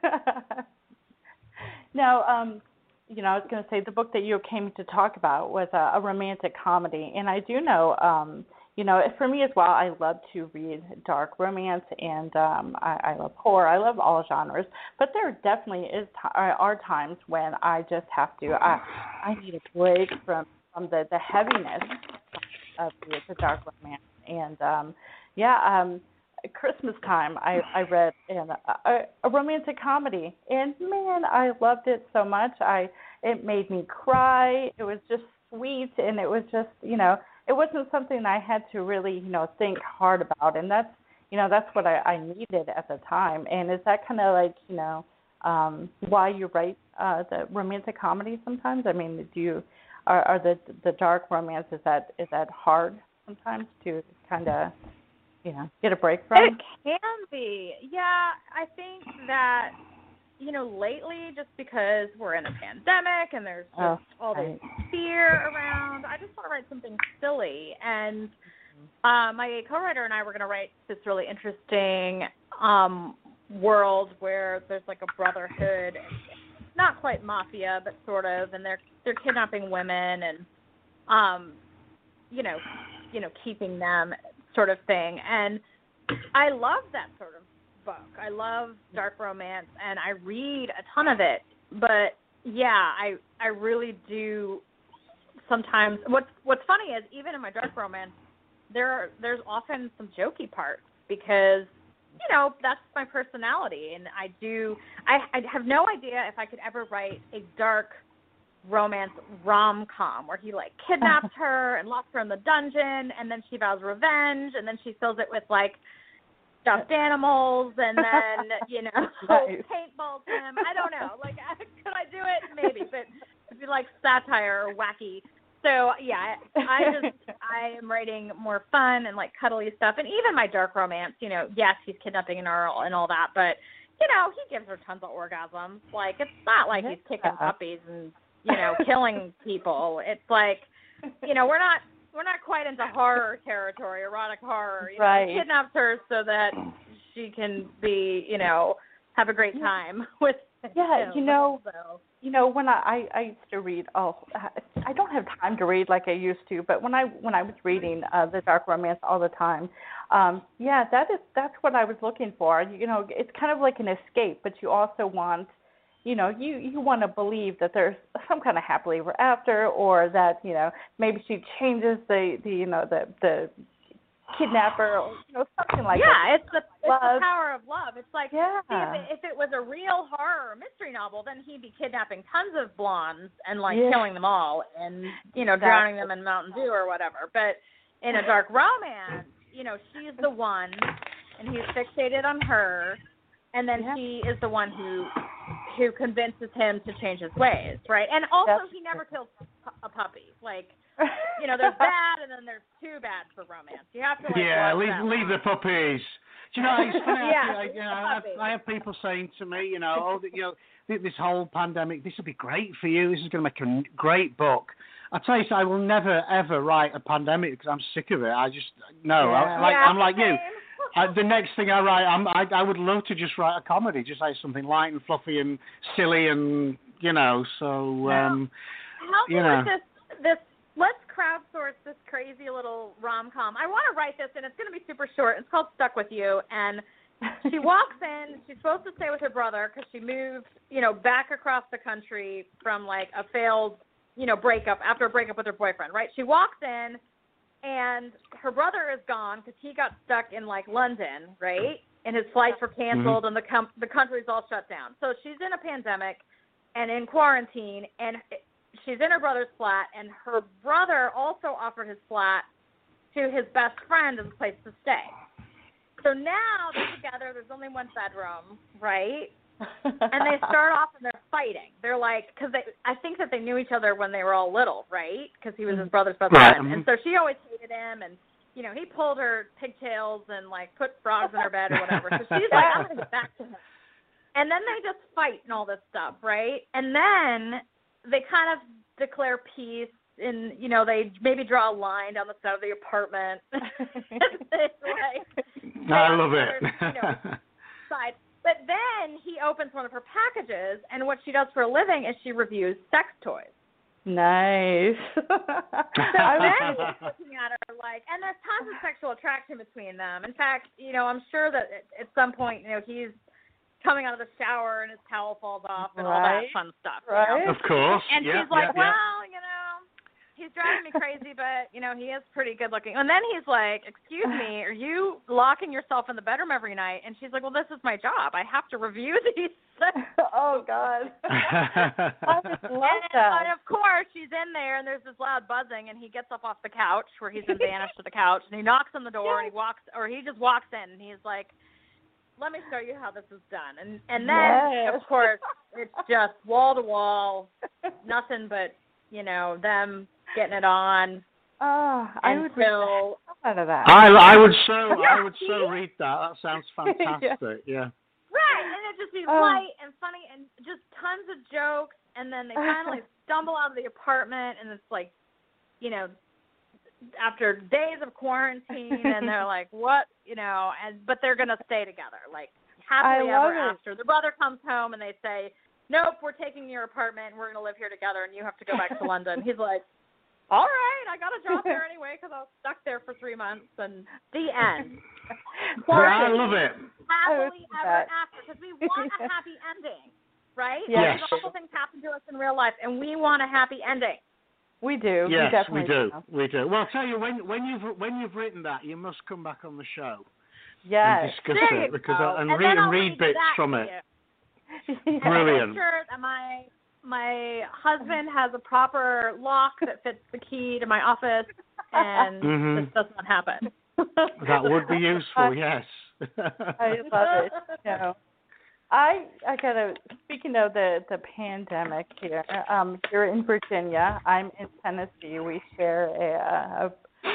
[SPEAKER 6] Now, I was going to say the book that you came to talk about was a romantic comedy, and I do know, for me as well, I love to read dark romance, and I love horror. I love all genres, but there definitely are times when I just have to. I need a break from the heaviness of the dark romance. And, Christmas time, I read a romantic comedy. And, man, I loved it so much. It made me cry. It was just sweet. And it was just, it wasn't something I had to really, think hard about. And that's what I needed at the time. And is that kind of like, why you write the romantic comedy sometimes? I mean, are the dark romance, is that hard sometimes to kind of, get a break from?
[SPEAKER 7] It can be. Yeah, I think that, lately, just because we're in a pandemic and there's just all this fear around, I just want to write something silly. And my co-writer and I were going to write this really interesting world where there's like a brotherhood, not quite mafia, but sort of, and they're kidnapping women and, keeping them, sort of thing. And I love that sort of book. I love dark romance, and I read a ton of it. But yeah, I really do. Sometimes what's funny is even in my dark romance, there's often some jokey parts because that's my personality, and I have no idea if I could ever write a dark romance rom-com where he like kidnaps her and locks her in the dungeon, and then she vows revenge, and then she fills it with like stuffed animals, and then
[SPEAKER 6] nice.
[SPEAKER 7] paintballs him. I don't know. Like, could I do it? Maybe, but it'd be like satire or wacky. So yeah, I am writing more fun and like cuddly stuff, and even my dark romance. Yes, he's kidnapping Earl and all that, but he gives her tons of orgasms. Like, it's not like he's kicking puppies and killing people. It's like, we're not quite into horror territory, erotic horror.
[SPEAKER 6] Right.
[SPEAKER 7] He kidnaps her so that she can be, have a great time with.
[SPEAKER 6] Yeah, when I used to read, I don't have time to read like I used to, but when I was reading the dark romance all the time, that's what I was looking for. It's kind of like an escape, but you also want, you want to believe that there's some kind of happily ever after, or that maybe she changes the kidnapper, or something like that.
[SPEAKER 7] Yeah, it's the power of love. It's like,
[SPEAKER 6] yeah.
[SPEAKER 7] See, if it was a real horror mystery novel, then he'd be kidnapping tons of blondes and like killing them all and drowning them in Mountain Dew or whatever. But in a dark romance, she's the one, and he's fixated on her, and then she is the one who convinces him to change his ways, right? And also, he never kills a puppy. Like, there's bad, and then there's too bad for romance. You have to
[SPEAKER 5] leave the puppies. Do you know, it's funny. I have people saying to me, this whole pandemic, this will be great for you. This is going to make a great book. I tell you, I will never ever write a pandemic because I'm sick of it. I just I'm like you. The next thing I write, I would love to just write a comedy, just like something light and fluffy and silly, and So
[SPEAKER 7] help me with this. Let's crowdsource this crazy little rom-com. I want to write this, and it's going to be super short. It's called Stuck With You, and she walks in. She's supposed to stay with her brother because she moved, back across the country from like a failed, breakup after a breakup with her boyfriend. Right? She walks in, and her brother is gone because he got stuck in like London, right? And his flights were canceled, and the country's all shut down. So she's in a pandemic and in quarantine, and she's in her brother's flat, and her brother also offered his flat to his best friend as a place to stay. So now they're together. There's only one bedroom, right? And they start off and they're fighting. They're like, because I think that they knew each other when they were all little, right? Because he was his brother's best friend. And so she always hated him, and, he pulled her pigtails and, like, put frogs in her bed or whatever. So she's like, I'm going to get back to him. And then they just fight and all this stuff, right? And then they kind of declare peace, and they maybe draw a line down the side of the apartment.
[SPEAKER 5] I love it.
[SPEAKER 7] Side. But then he opens one of her packages, and what she does for a living is she reviews sex toys.
[SPEAKER 6] Nice.
[SPEAKER 7] So then he's looking at her like, and there's tons of sexual attraction between them. In fact, I'm sure that at some point, he's coming out of the shower and his towel falls off and all that fun stuff.
[SPEAKER 6] Right.
[SPEAKER 5] Of course.
[SPEAKER 7] And she's like, he's driving me crazy, but, he is pretty good looking. And then he's like, excuse me, are you locking yourself in the bedroom every night? And she's like, well, this is my job. I have to review these.
[SPEAKER 6] Oh, God. I just love that.
[SPEAKER 7] But, of course, she's in there, and there's this loud buzzing, and he gets up off the couch where he's been banished to the couch, and he knocks on the door, and he just walks in, and he's like, let me show you how this is done. And then, of course, it's just wall to wall, nothing but, them getting it on.
[SPEAKER 6] Oh, I would read out of that.
[SPEAKER 5] I would so read that. That sounds fantastic. Yeah.
[SPEAKER 7] Right, and it'd just be light and funny and just tons of jokes. And then they finally stumble out of the apartment, and it's like, after days of quarantine, and they're like, what, but they're going to stay together, like, happily ever after. The brother comes home, and they say, nope, we're taking your apartment, and we're going to live here together, and you have to go back to London. He's like, all right, I got a job there anyway because I was stuck there for 3 months, and the end.
[SPEAKER 5] I love it.
[SPEAKER 7] Happily ever after, because we want a happy ending, right?
[SPEAKER 5] Yes.
[SPEAKER 7] Awful things happen to us in real life, and we want a happy ending.
[SPEAKER 6] We do.
[SPEAKER 5] Yes,
[SPEAKER 6] we do.
[SPEAKER 5] We do. Well, I'll tell you, when you've written that, you must come back on the show.
[SPEAKER 6] Yes.
[SPEAKER 5] And discuss it and read bits from it. Brilliant.
[SPEAKER 7] I'm sure that my husband has a proper lock that fits the key to my office, and this does not happen.
[SPEAKER 5] That would be useful. Yes.
[SPEAKER 6] I love it. I gotta. Speaking of the pandemic here, you're in Virginia. I'm in Tennessee. We share a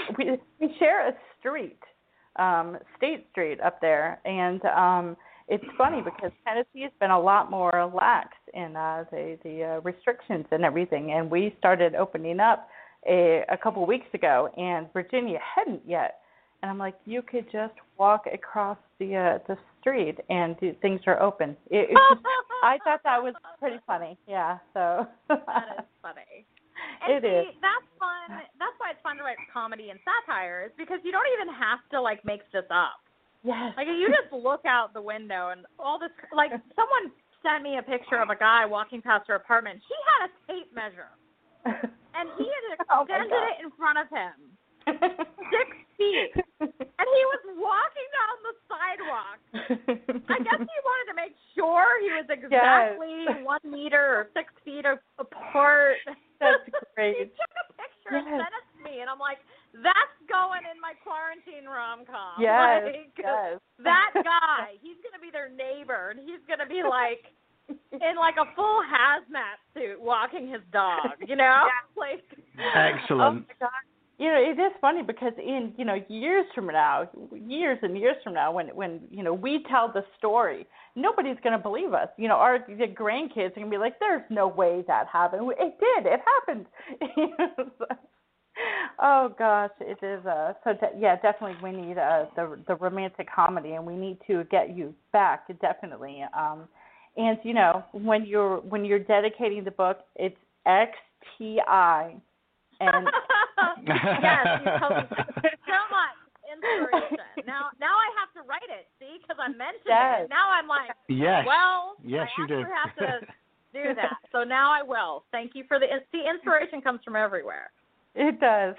[SPEAKER 6] street, State Street up there, and it's funny because Tennessee has been a lot more lax in the restrictions and everything, and we started opening up a couple weeks ago, and Virginia hadn't yet. And I'm like, you could just walk across the street and things are open. I thought that was pretty funny. Yeah, so.
[SPEAKER 7] That is funny. And
[SPEAKER 6] it is.
[SPEAKER 7] That's fun. That's why it's fun to write comedy and satire, is because you don't even have to, make this up.
[SPEAKER 6] Yes.
[SPEAKER 7] Like, you just look out the window and all this, someone sent me a picture of a guy walking past her apartment. She had a tape measure. And he had extended it in front of him. 6 feet. And he was walking down the sidewalk. I guess he wanted to make sure he was exactly 1 meter or 6 feet apart.
[SPEAKER 6] That's great.
[SPEAKER 7] He took a picture and sent it to me, and I'm like, that's going in my quarantine rom-com.
[SPEAKER 6] Yes,
[SPEAKER 7] yes. That guy, he's going to be their neighbor, and he's going to be in a full hazmat suit walking his dog,
[SPEAKER 5] Excellent.
[SPEAKER 6] Oh my God. It is funny because in, years and years from now, when we tell the story, nobody's going to believe us. The grandkids are going to be like, there's no way that happened. It did. It happened. Oh, gosh. It is. Definitely we need the romantic comedy, and we need to get you back, definitely. And, when you're dedicating the book, it's XTI. And
[SPEAKER 7] yes, you told me so much inspiration. Now I have to write it, see, because I mentioned it. Now I'm like,
[SPEAKER 5] yes.
[SPEAKER 7] Well,
[SPEAKER 5] yes,
[SPEAKER 7] I
[SPEAKER 5] you
[SPEAKER 7] have to do that. So now I will. Thank you for the inspiration comes from everywhere.
[SPEAKER 6] It does.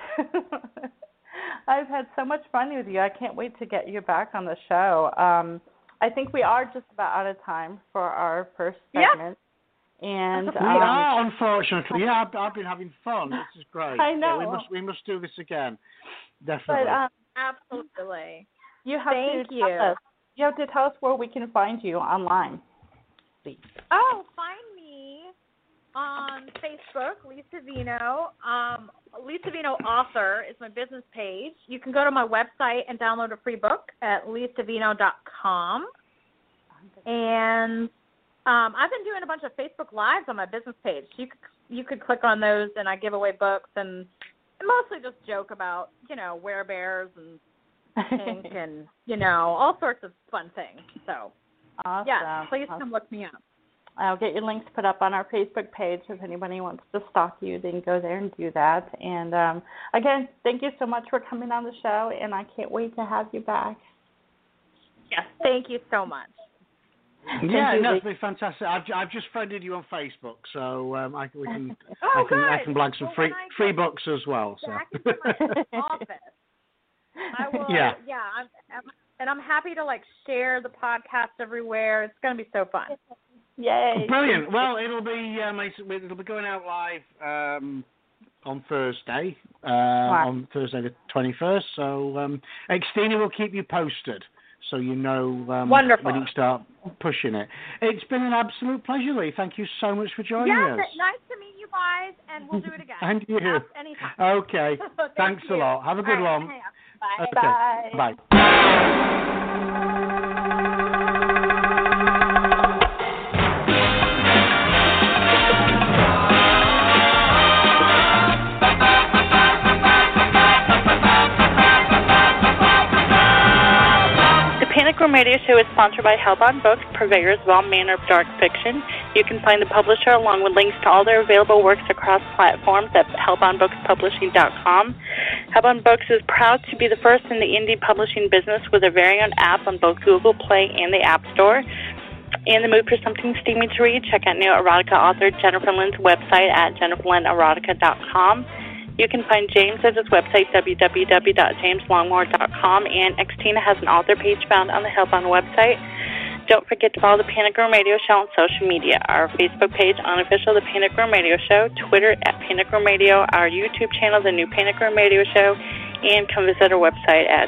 [SPEAKER 6] I've had so much fun with you. I can't wait to get you back on the show. I think we are just about out of time for our first segment. And
[SPEAKER 5] we are, unfortunately. Yeah, I've been having fun. This is great.
[SPEAKER 6] I know.
[SPEAKER 5] Yeah, we must do this again. Definitely.
[SPEAKER 6] But,
[SPEAKER 7] absolutely.
[SPEAKER 6] You have to tell us where we can find you online, please.
[SPEAKER 7] Oh, find me on Facebook, Lisa Vino. Lisa Vino Author is my business page. You can go to my website and download a free book at lisavino.com. And I've been doing a bunch of Facebook Lives on my business page. You could click on those, and I give away books and mostly just joke about, werebears and pink and, all sorts of fun things. So,
[SPEAKER 6] awesome.
[SPEAKER 7] Yeah, please come look me up.
[SPEAKER 6] I'll get your links put up on our Facebook page. If anybody wants to stalk you, they can go there and do that. And, again, thank you so much for coming on the show, and I can't wait to have you back.
[SPEAKER 7] Yes, thank you so much.
[SPEAKER 5] Yeah, that's been fantastic. I've just friended you on Facebook, so I can blag some free books as well. So.
[SPEAKER 7] Back into my office. I will. Yeah. I'm happy to share the podcast everywhere. It's going to be so fun.
[SPEAKER 6] Yay!
[SPEAKER 5] Brilliant. Well, it'll be going out live on Thursday, on Thursday the 21st. So Xtina will keep you posted. so you know
[SPEAKER 7] Wonderful.
[SPEAKER 5] when you start pushing it. It's been an absolute pleasure, Lee. Thank you so much for joining us.
[SPEAKER 7] Yes, nice to meet you guys, and we'll do it again.
[SPEAKER 5] And you.
[SPEAKER 7] Anytime.
[SPEAKER 5] Okay. Thanks a lot. Have a good one.
[SPEAKER 7] Bye.
[SPEAKER 5] Okay.
[SPEAKER 7] Bye.
[SPEAKER 5] Bye.
[SPEAKER 8] Panic Room Radio Show is sponsored by Hellbound Books, purveyors of all manner of dark fiction. You can find the publisher along with links to all their available works across platforms at hellboundbookspublishing.com. Hellbound Books is proud to be the first in the indie publishing business with a very own app on both Google Play and the App Store. In the mood for something steamy to read, check out new erotica author Jennifer Lynn's website at jenniferlynnerotica.com. You can find James at his website, www.jameslongmore.com, and Xtina has an author page found on the Hellbound website. Don't forget to follow the Panic Room Radio Show on social media. Our Facebook page, Unofficial The Panic Room Radio Show, Twitter at Panic Room Radio, our YouTube channel, The New Panic Room Radio Show, and come visit our website at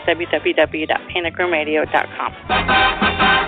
[SPEAKER 8] www.panicroomradio.com.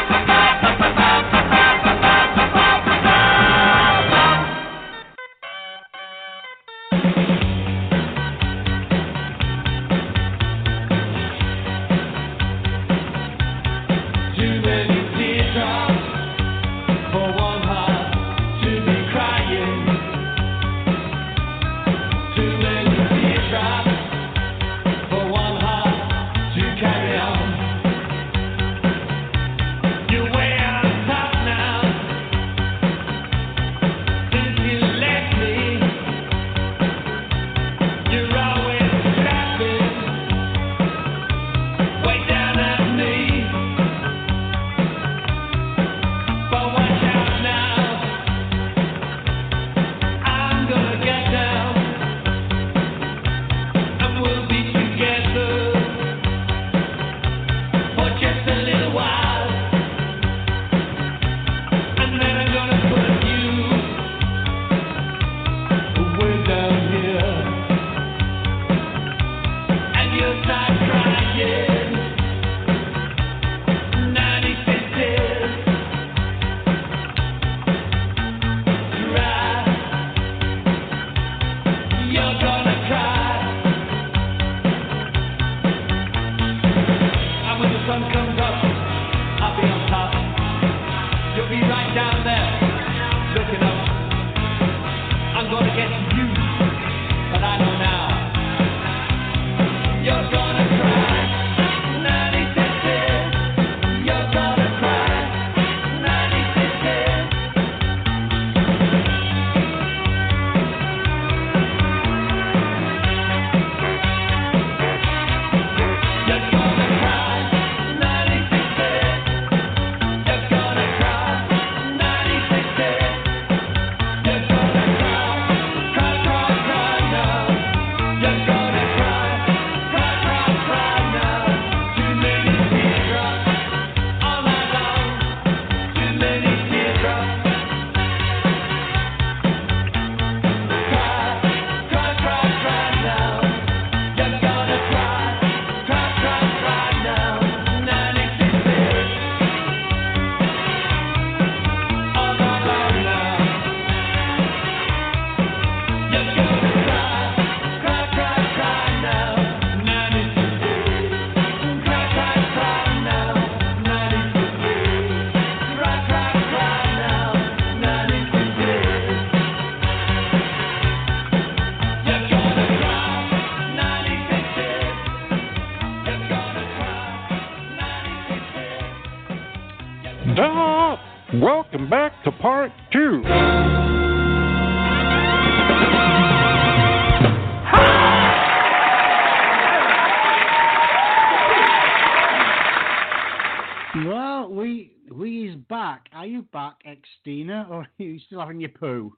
[SPEAKER 2] Welcome back to part 2.
[SPEAKER 5] Well, we is back. Are you back, Xtina, or are you still having your poo?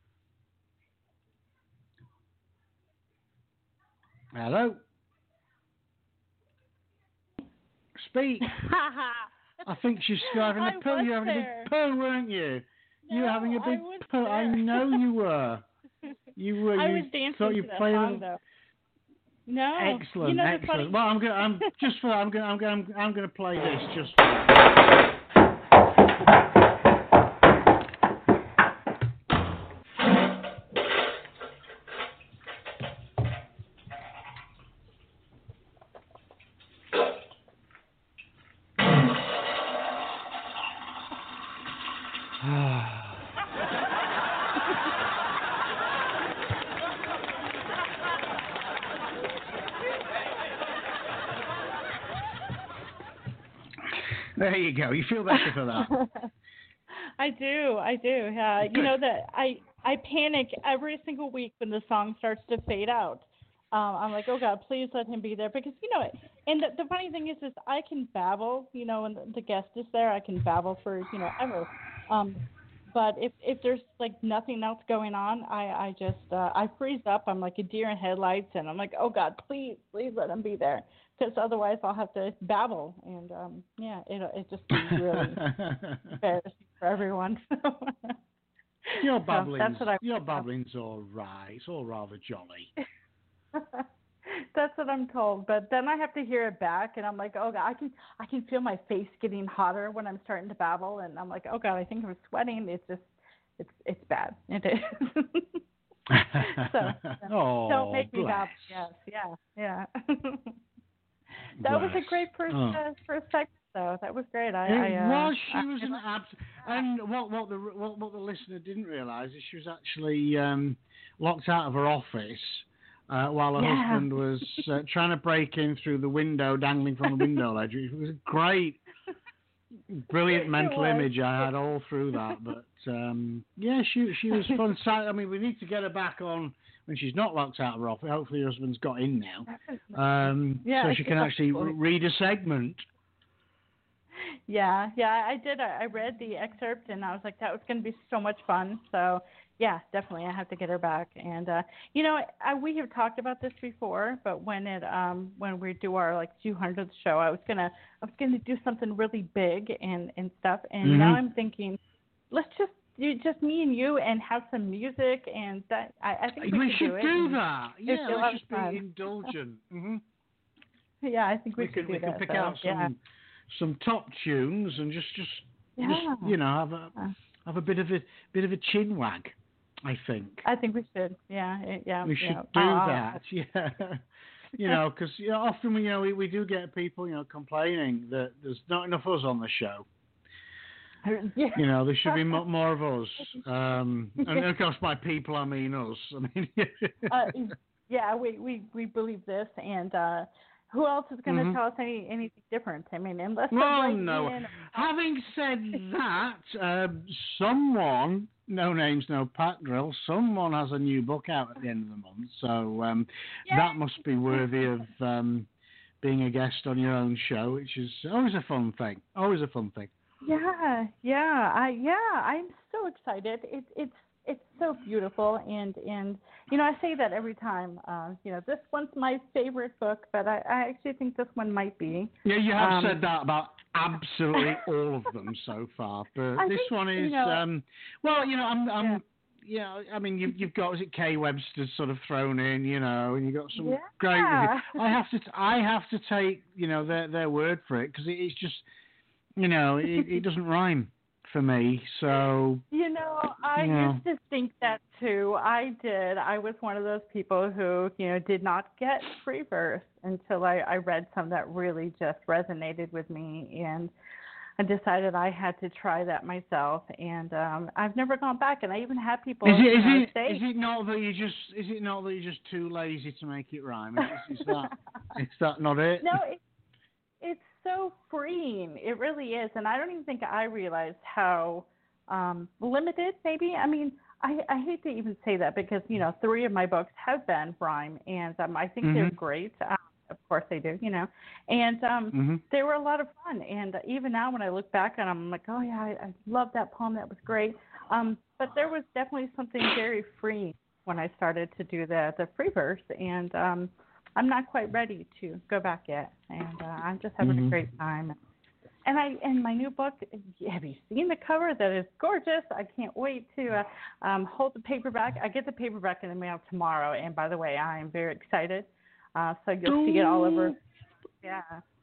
[SPEAKER 5] Hello? Speak. I think she's still having a poo. You were having a big poo, weren't you?
[SPEAKER 6] No,
[SPEAKER 5] you were having a big poo. I know you were. You were.
[SPEAKER 6] I
[SPEAKER 5] you
[SPEAKER 6] was dancing
[SPEAKER 5] thought
[SPEAKER 6] to
[SPEAKER 5] you
[SPEAKER 6] that
[SPEAKER 5] played
[SPEAKER 6] song, though. No.
[SPEAKER 5] Excellent,
[SPEAKER 6] You know,
[SPEAKER 5] excellent. Well, I'm gonna play this just. There you go. You feel better for that.
[SPEAKER 6] I do. Yeah. You know that I panic every single week when the song starts to fade out. I'm like, oh God, please let him be there, because you know, and the funny thing is I can babble, you know, when the guest is there, I can babble for, you know, ever. But if there's like nothing else going on, I just I freeze up. I'm like a deer in headlights, and I'm like, oh God, please let him be there, because otherwise I'll have to babble, and yeah, it just be really embarrassing for everyone.
[SPEAKER 5] Your babbling's,
[SPEAKER 6] that's what
[SPEAKER 5] your babbling's all right. It's all rather jolly.
[SPEAKER 6] That's what I'm told, but then I have to hear it back, and I'm like, oh God, I can feel my face getting hotter when I'm starting to babble, and I'm like, oh God, I think I'm sweating. It's bad. It is. So don't make me babble. Yes, yeah. That was a great first segment, though. That was great.
[SPEAKER 5] She was an and what the listener didn't realise is she was actually locked out of her office. While her husband was trying to break in through the window, dangling from the window ledge. It was a great, brilliant mental image I had all through that. But yeah, she was fun. I mean, we need to get her back on when she's not locked out of her office. Hopefully, her husband's got in now, so she can actually read a segment.
[SPEAKER 6] Yeah, I did. I read the excerpt, and I was like, that was going to be so much fun. So. Yeah, definitely. I have to get her back. And you know, we have talked about this before, but when we do our like 200th show, I was gonna do something really big and stuff. And now I'm thinking, let's just me and you and have some music, and that I think we should do
[SPEAKER 5] that. Yeah, let's just be indulgent.
[SPEAKER 6] Yeah, I think we should do that.
[SPEAKER 5] We can pick out some top tunes and just you know have a bit of a chin wag. I think we
[SPEAKER 6] should. Yeah.
[SPEAKER 5] We should do that. Yeah. You know, because often we do get people complaining that there's not enough of us on the show. Yeah. You know, there should be more of us. And of course, by people I mean us. I mean.
[SPEAKER 6] Yeah, we believe this, and who else is going to tell us anything different? I mean, unless
[SPEAKER 5] no. Having said that, someone, no names, no pack drill, someone has a new book out at the end of the month, so that must be worthy of being a guest on your own show, which is always a fun thing.
[SPEAKER 6] Yeah. I'm so excited. It's so beautiful, and you know, I say that every time. You know, this one's my favorite book, but I actually think this one might be.
[SPEAKER 5] Yeah, you have said that about absolutely all of them so far, but this one is. Well, you know, I'm. Yeah, I mean, you've got Kay Webster's sort of thrown in, you know, and you've got some great. I have to take their word for it, because it's just, it doesn't rhyme for me, so
[SPEAKER 6] I used to think that too. I did. I was one of those people who did not get free verse until I read some that really just resonated with me, and I decided I had to try that myself, and I've never gone back. And I even had people say,
[SPEAKER 5] "Is it not that you're just too lazy to make it rhyme? Is that not it?"
[SPEAKER 6] No, it's so freeing. It really is, and I don't even think I realized how limited. Maybe, I mean, I hate to even say that, because 3 of my books have been rhyme, and I think they're great. Of course they do, and they were a lot of fun. And even now, when I look back on them, I'm like, oh yeah, I love that poem. That was great. But there was definitely something very freeing when I started to do the free verse, and I'm not quite ready to go back yet, and I'm just having a great time. And my new book, have you seen the cover? That is gorgeous. I can't wait to hold the paperback. I get the paperback in the mail tomorrow, and by the way, I am very excited. So you'll see it all over. Yeah.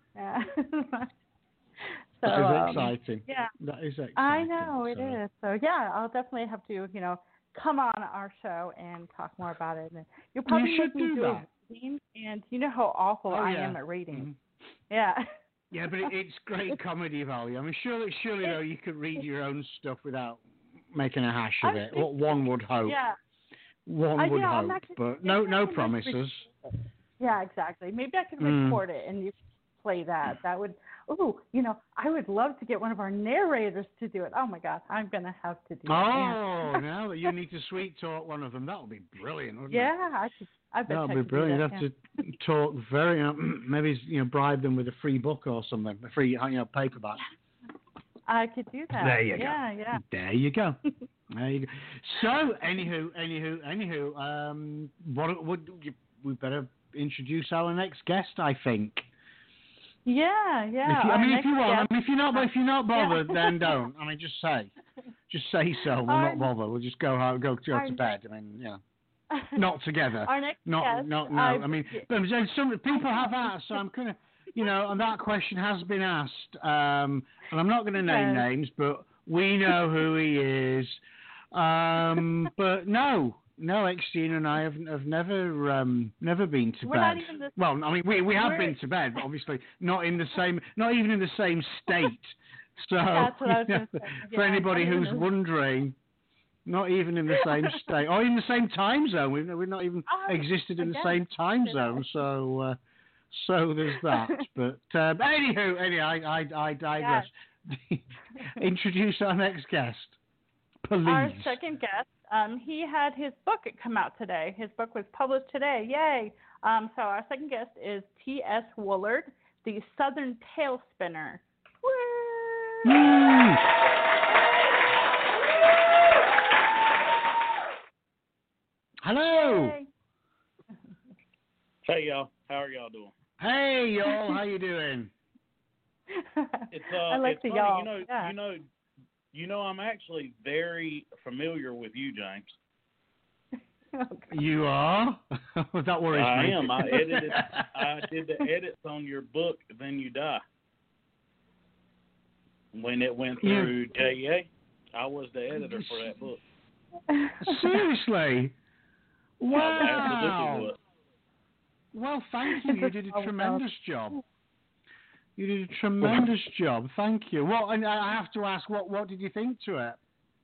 [SPEAKER 6] So,
[SPEAKER 5] that is exciting.
[SPEAKER 6] Yeah.
[SPEAKER 5] That is exciting.
[SPEAKER 6] I know, it is. So, yeah, I'll definitely have to, come on our show and talk more about it. And you'll probably make me do a reading, and you know how awful I am at reading.
[SPEAKER 5] Mm-hmm.
[SPEAKER 6] Yeah.
[SPEAKER 5] Yeah, but it's great comedy value. I mean, surely though, you could read your own stuff without making a hash of it. What one would hope.
[SPEAKER 6] Yeah.
[SPEAKER 5] One would hope, but no promises.
[SPEAKER 6] Yeah, exactly. Maybe I could record it and you could play that. That would. I would love to get one of our narrators to do it. Oh my God, I'm gonna have to do that.
[SPEAKER 5] Oh, now that you need to sweet talk one of them, that would be brilliant, wouldn't it?
[SPEAKER 6] Yeah, I bet
[SPEAKER 5] that would be brilliant. You'd have to talk very, maybe bribe them with a free book or something, a free paperback.
[SPEAKER 6] I could do that.
[SPEAKER 5] There you go.
[SPEAKER 6] Yeah.
[SPEAKER 5] There you go. There you go. So, anywho, we better introduce our next guest, I think.
[SPEAKER 6] Yeah.
[SPEAKER 5] If you want. If you're not bothered, then don't. I mean, just say so. We'll not bother. We'll just go to bed. I mean, not together.
[SPEAKER 6] Our next
[SPEAKER 5] guest. No. I mean, some people have asked, so I'm kind of, and that question has been asked. And I'm not going to name names, but we know who he is. But no, Eckstein and I have never been to bed.
[SPEAKER 6] Not even
[SPEAKER 5] well, I mean, we have been to bed, but obviously not even in the same state. So
[SPEAKER 6] that's what I was going to say.
[SPEAKER 5] For anybody who's wondering, not even in the same state or in the same time zone. We've not even existed in the same time zone. So there's that. But anywho, I digress. Introduce our next guest, please.
[SPEAKER 6] Our second guest. He had his book come out today. His book was published today. Yay! So our second guest is T.S. Woolard, the Southern Tale Spinner. Woo!
[SPEAKER 5] Hello.
[SPEAKER 6] Yay.
[SPEAKER 9] Hey y'all, how are y'all doing?
[SPEAKER 5] Hey y'all, how you doing?
[SPEAKER 6] I like
[SPEAKER 9] it's
[SPEAKER 6] the
[SPEAKER 9] funny.
[SPEAKER 6] y'all.
[SPEAKER 9] You know, I'm actually very familiar with you, James.
[SPEAKER 6] Okay.
[SPEAKER 5] You are? That worries me.
[SPEAKER 9] I am. I did the edits on your book, Then You Die. When it went through JEA, I was the editor for that book.
[SPEAKER 5] Seriously? Wow.
[SPEAKER 9] I absolutely was.
[SPEAKER 5] Well, thank you. You did a tremendous job. You did a tremendous job. Thank you. Well, and I have to ask, what did you think to it?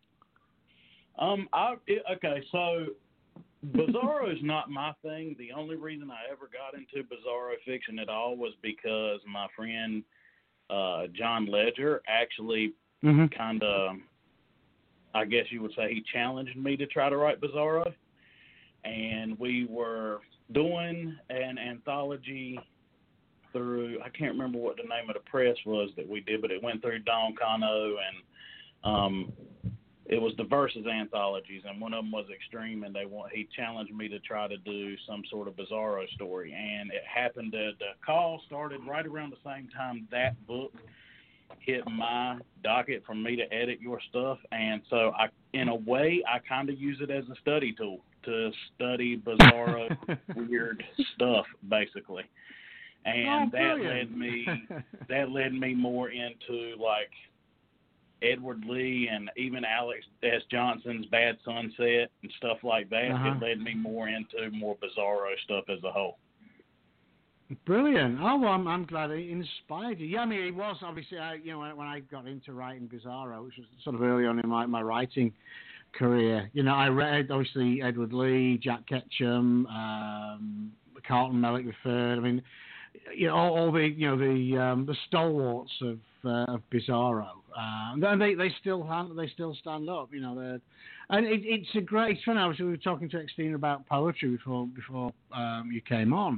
[SPEAKER 9] Okay, so Bizarro is not my thing. The only reason I ever got into Bizarro fiction at all was because my friend John Ledger actually kind of, I guess you would say, he challenged me to try to write Bizarro. And we were doing an anthology through, I can't remember what the name of the press was that we did, but it went through Don Cano, and it was the Versus anthologies, and one of them was Extreme, and he challenged me to try to do some sort of Bizarro story, and it happened that the call started right around the same time that book hit my docket for me to edit your stuff, and so in a way, I kind of use it as a study tool to study Bizarro weird stuff, basically. And that led me more into like Edward Lee and even Alex S. Johnson's Bad Sunset and stuff like that. It led me more into more Bizarro stuff as a whole.
[SPEAKER 5] Brilliant. Oh, well, I'm glad it inspired you. Yeah, I mean, it was obviously, when I got into writing Bizarro, which was sort of early on in my writing career, I read obviously Edward Lee, Jack Ketchum, Carlton Mellick III. I mean, all the stalwarts of Bizarro, and they still stand up. And it's fun. We were talking to Eckstein about poetry before you came on.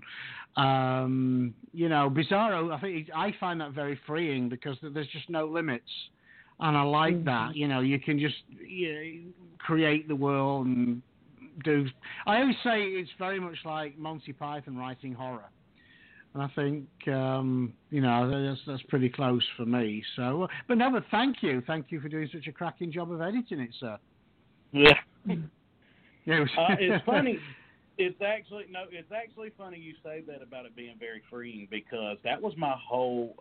[SPEAKER 5] Bizarro, I find that very freeing because there's just no limits, and I like that. You can just create the world and do. I always say it's very much like Monty Python writing horror. And I think, that's pretty close for me. So, but thank you for doing such a cracking job of editing it, sir.
[SPEAKER 9] Yeah.
[SPEAKER 5] Yeah.
[SPEAKER 9] It's funny. It's actually funny you say that about it being very freeing, because that was my whole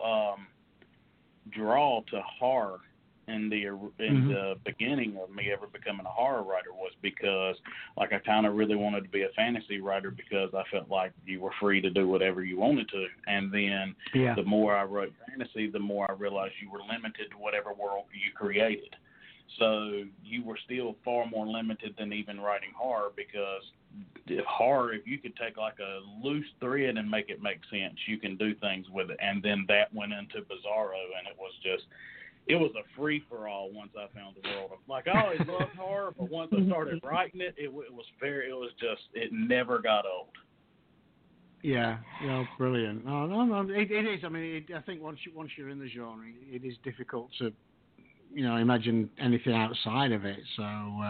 [SPEAKER 9] draw to horror in the beginning of me ever becoming a horror writer, was because like I kind of really wanted to be a fantasy writer, because I felt like you were free to do whatever you wanted to. And then the more I wrote fantasy, the more I realized you were limited to whatever world you created. So you were still far more limited than even writing horror, because if you could take like a loose thread and make it make sense, you can do things with it. And then that went into Bizarro, and it was a free for all once I found the world. Like, I always loved horror, but once I started writing it, it never got old.
[SPEAKER 5] Yeah, brilliant. No, it is. I mean, I think once you're in the genre, it is difficult to, imagine anything outside of it. So,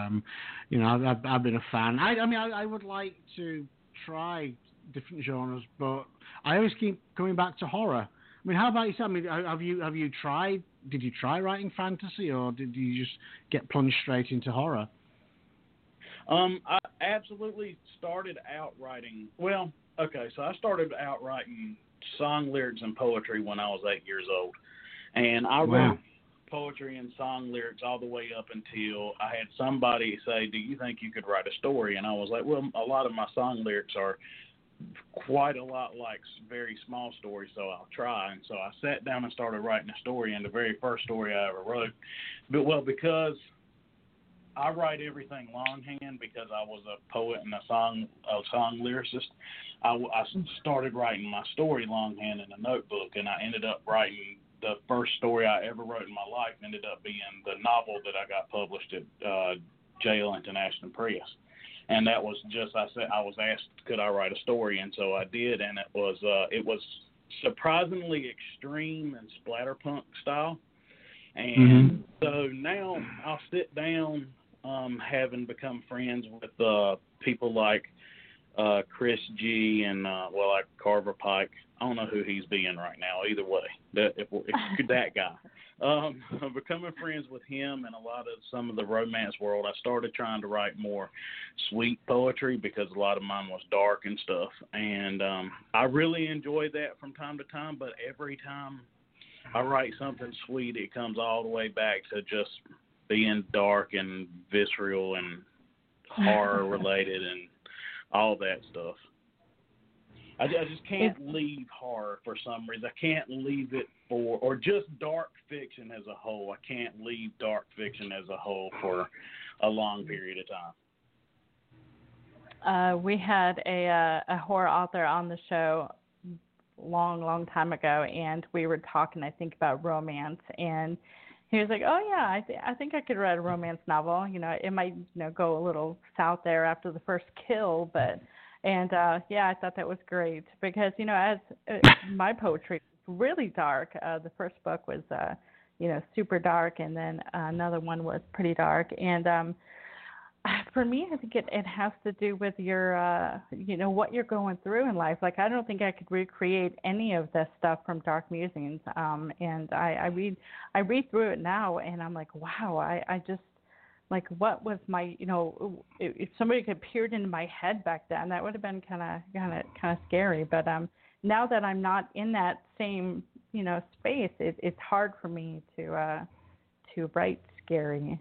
[SPEAKER 5] I've been a fan. I would like to try different genres, but I always keep coming back to horror. I mean, how about you? I mean, have you tried? Did you try writing fantasy, or did you just get plunged straight into horror?
[SPEAKER 9] I absolutely started out writing. Well, okay, so I started out writing song lyrics and poetry when I was 8 years old, and I wrote poetry and song lyrics all the way up until I had somebody say, "Do you think you could write a story?" And I was like, "Well, a lot of my song lyrics are quite a lot like very small stories, so I'll try." And so I sat down and started writing a story, and the very first story I ever wrote, because I write everything longhand, because I was a poet and a song lyricist, I started writing my story longhand in a notebook, and I ended up writing the first story I ever wrote in my life ended up being the novel that I got published at J. Ellington Ashton Press. And that was I was asked, could I write a story? And so I did, and it was surprisingly extreme and splatterpunk style. And so now I'll sit down, having become friends with people like Chris G. and like Carver Pike. I don't know who he's being right now. Either way, that guy. Becoming friends with him and some of the romance world, I started trying to write more sweet poetry, because a lot of mine was dark and stuff. And I really enjoy that from time to time, but every time I write something sweet, it comes all the way back to just being dark and visceral and horror related and all that stuff. I just can't leave horror for some reason. I can't leave it or just dark fiction as a whole. I can't leave dark fiction as a whole for a long period of time.
[SPEAKER 6] We had a horror author on the show long time ago, and we were talking, I think, about romance, and he was like, "Oh yeah, I think I could write a romance novel. It might go a little south there after the first kill, but." And, I thought that was great, because, as my poetry was really dark. The first book was, super dark, and then another one was pretty dark. And for me, I think it has to do with your, what you're going through in life. Like, I don't think I could recreate any of the stuff from Dark Musings. And I read through it now, and I'm like, wow, I just, like, what was my, if somebody had peered into my head back then, that would have been kind of scary. But now that I'm not in that same, space, it's hard for me to write scary.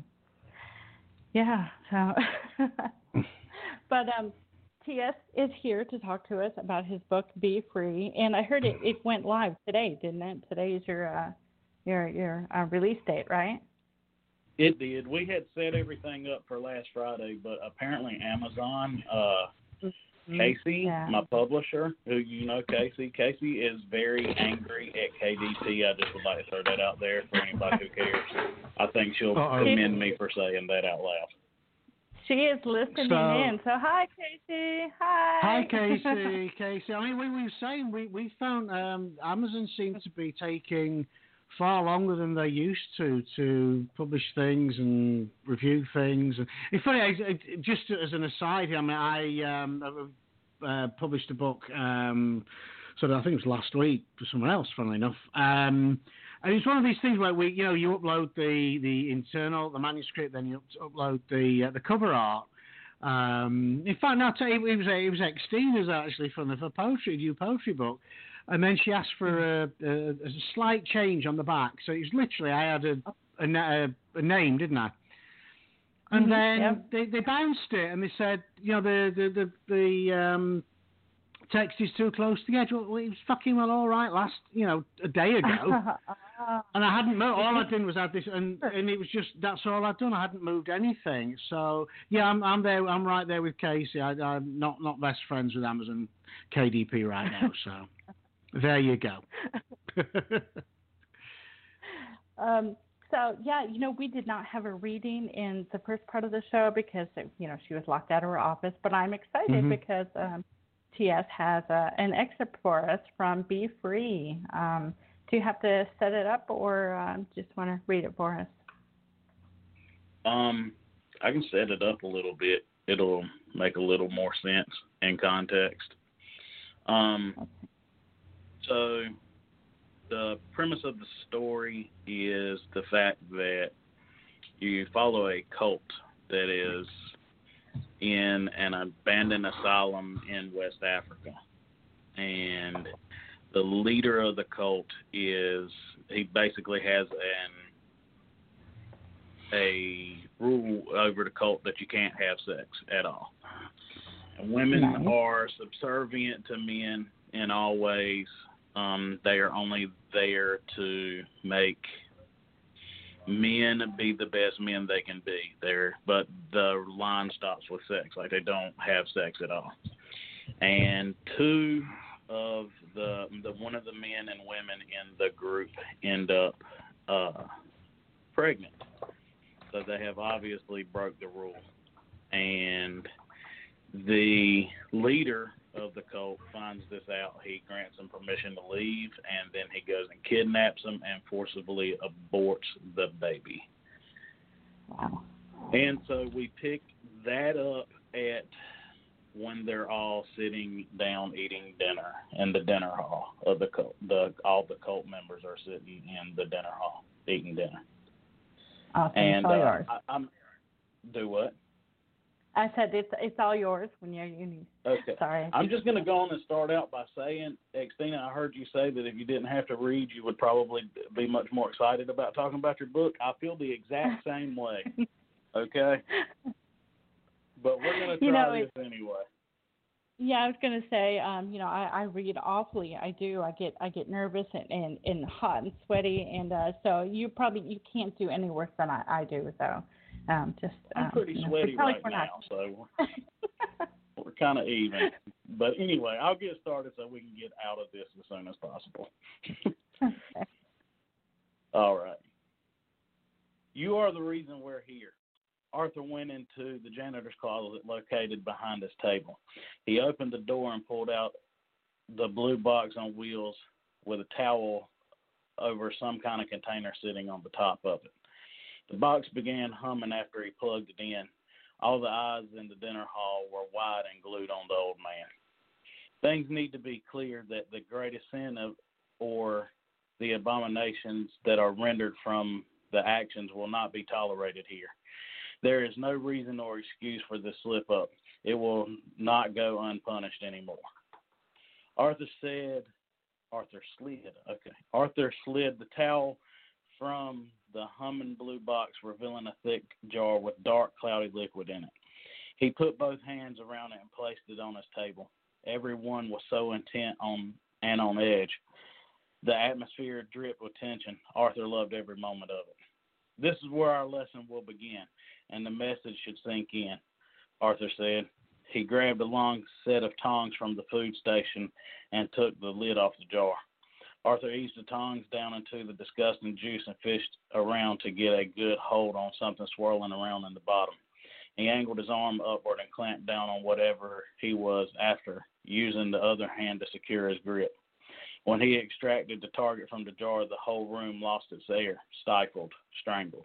[SPEAKER 6] So, but TS is here to talk to us about his book, Be Free, and I heard it went live today, didn't it? Today is your release date, right?
[SPEAKER 9] It did. We had set everything up for last Friday, but apparently Amazon, Casey, my publisher, who Casey is very angry at KDP. I just would like to throw that out there for anybody who cares. I think she'll commend me for saying that out loud.
[SPEAKER 6] She is listening in. So hi, Casey. Hi.
[SPEAKER 5] Hi, Casey. I mean, we were saying we found Amazon seems to be taking far longer than they used to publish things and review things. And it's funny, just as an aside, I mean, I published a book, I think it was last week for someone else, funnily enough. And it's one of these things where you upload the manuscript, then you upload the cover art. In fact, now tell you, it was Xtina's actually for poetry, new poetry book, and then she asked for a slight change on the back. So it was literally I had a name, didn't I? And then they bounced it and they said, the text is too close together. Well, it was fucking well all right a day ago. And I hadn't moved. All I did was add this, and it was just that's all I'd done. I hadn't moved anything. So yeah, I'm there. I'm right there with Casey. I'm not best friends with Amazon KDP right now. So there you go.
[SPEAKER 6] So yeah, we did not have a reading in the first part of the show because she was locked out of her office. But I'm excited because TS has an excerpt for us from Be Free. Do you have to set it up, or just want to read it for us?
[SPEAKER 9] I can set it up a little bit. It'll make a little more sense in context. So the premise of the story is the fact that you follow a cult that is in an abandoned asylum in West Africa. And the leader of the cult he basically has a rule over the cult that you can't have sex at all. And women are subservient to men in all ways. They are only there to make men be the best men they can be. But the line stops with sex. Like, they don't have sex at all. And two of one of the men and women in the group end up pregnant. So they have obviously broke the rule. And the leader of the cult finds this out. He grants them permission to leave, and then he goes and kidnaps them and forcibly aborts the baby.
[SPEAKER 6] Wow.
[SPEAKER 9] And so we pick that up at when they're all sitting down eating dinner in the dinner hall of the cult. All the cult members are sitting in the dinner hall eating dinner.
[SPEAKER 6] Awesome.
[SPEAKER 9] And
[SPEAKER 6] it's all yours.
[SPEAKER 9] Do what?
[SPEAKER 6] I said it's all yours when you need.
[SPEAKER 9] Okay.
[SPEAKER 6] Sorry.
[SPEAKER 9] I'm just going to go on and start out by saying, Xtina, I heard you say that if you didn't have to read, you would probably be much more excited about talking about your book. I feel the exact same way. Okay? But we're going to try this anyway.
[SPEAKER 6] Yeah, I was going to say, I read awfully. I do. I get nervous and hot and sweaty, and so you can't do any worse than I do. So I'm
[SPEAKER 9] pretty sweaty right now, so we're kind of even. But anyway, I'll get started so we can get out of this as soon as possible.
[SPEAKER 6] Okay.
[SPEAKER 9] All right. You are the reason we're here. Arthur went into the janitor's closet located behind his table. He opened the door and pulled out the blue box on wheels with a towel over some kind of container sitting on the top of it. The box began humming after he plugged it in. All the eyes in the dinner hall were wide and glued on the old man. Things need to be clear that the greatest sin or the abominations that are rendered from the actions will not be tolerated here. There is no reason or excuse for this slip-up. It will not go unpunished anymore. Arthur slid the towel from the humming blue box, revealing a thick jar with dark, cloudy liquid in it. He put both hands around it and placed it on his table. Everyone was so intent on edge. The atmosphere dripped with tension. Arthur loved every moment of it. This is where our lesson will begin, and the message should sink in, Arthur said. He grabbed a long set of tongs from the food station and took the lid off the jar. Arthur eased the tongs down into the disgusting juice and fished around to get a good hold on something swirling around in the bottom. He angled his arm upward and clamped down on whatever he was after, using the other hand to secure his grip. When he extracted the target from the jar, the whole room lost its air, stifled, strangled.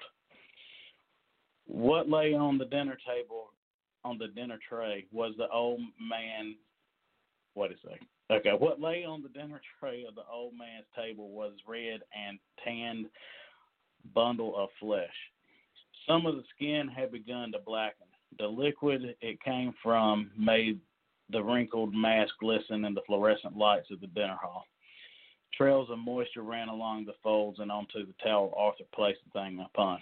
[SPEAKER 9] What lay on the dinner table, on the dinner tray, was the old man. Wait a second. Okay, what lay on the dinner tray of the old man's table was red and tanned bundle of flesh. Some of the skin had begun to blacken. The liquid it came from made the wrinkled mass glisten in the fluorescent lights of the dinner hall. Trails of moisture ran along the folds and onto the towel Arthur placed the thing upon.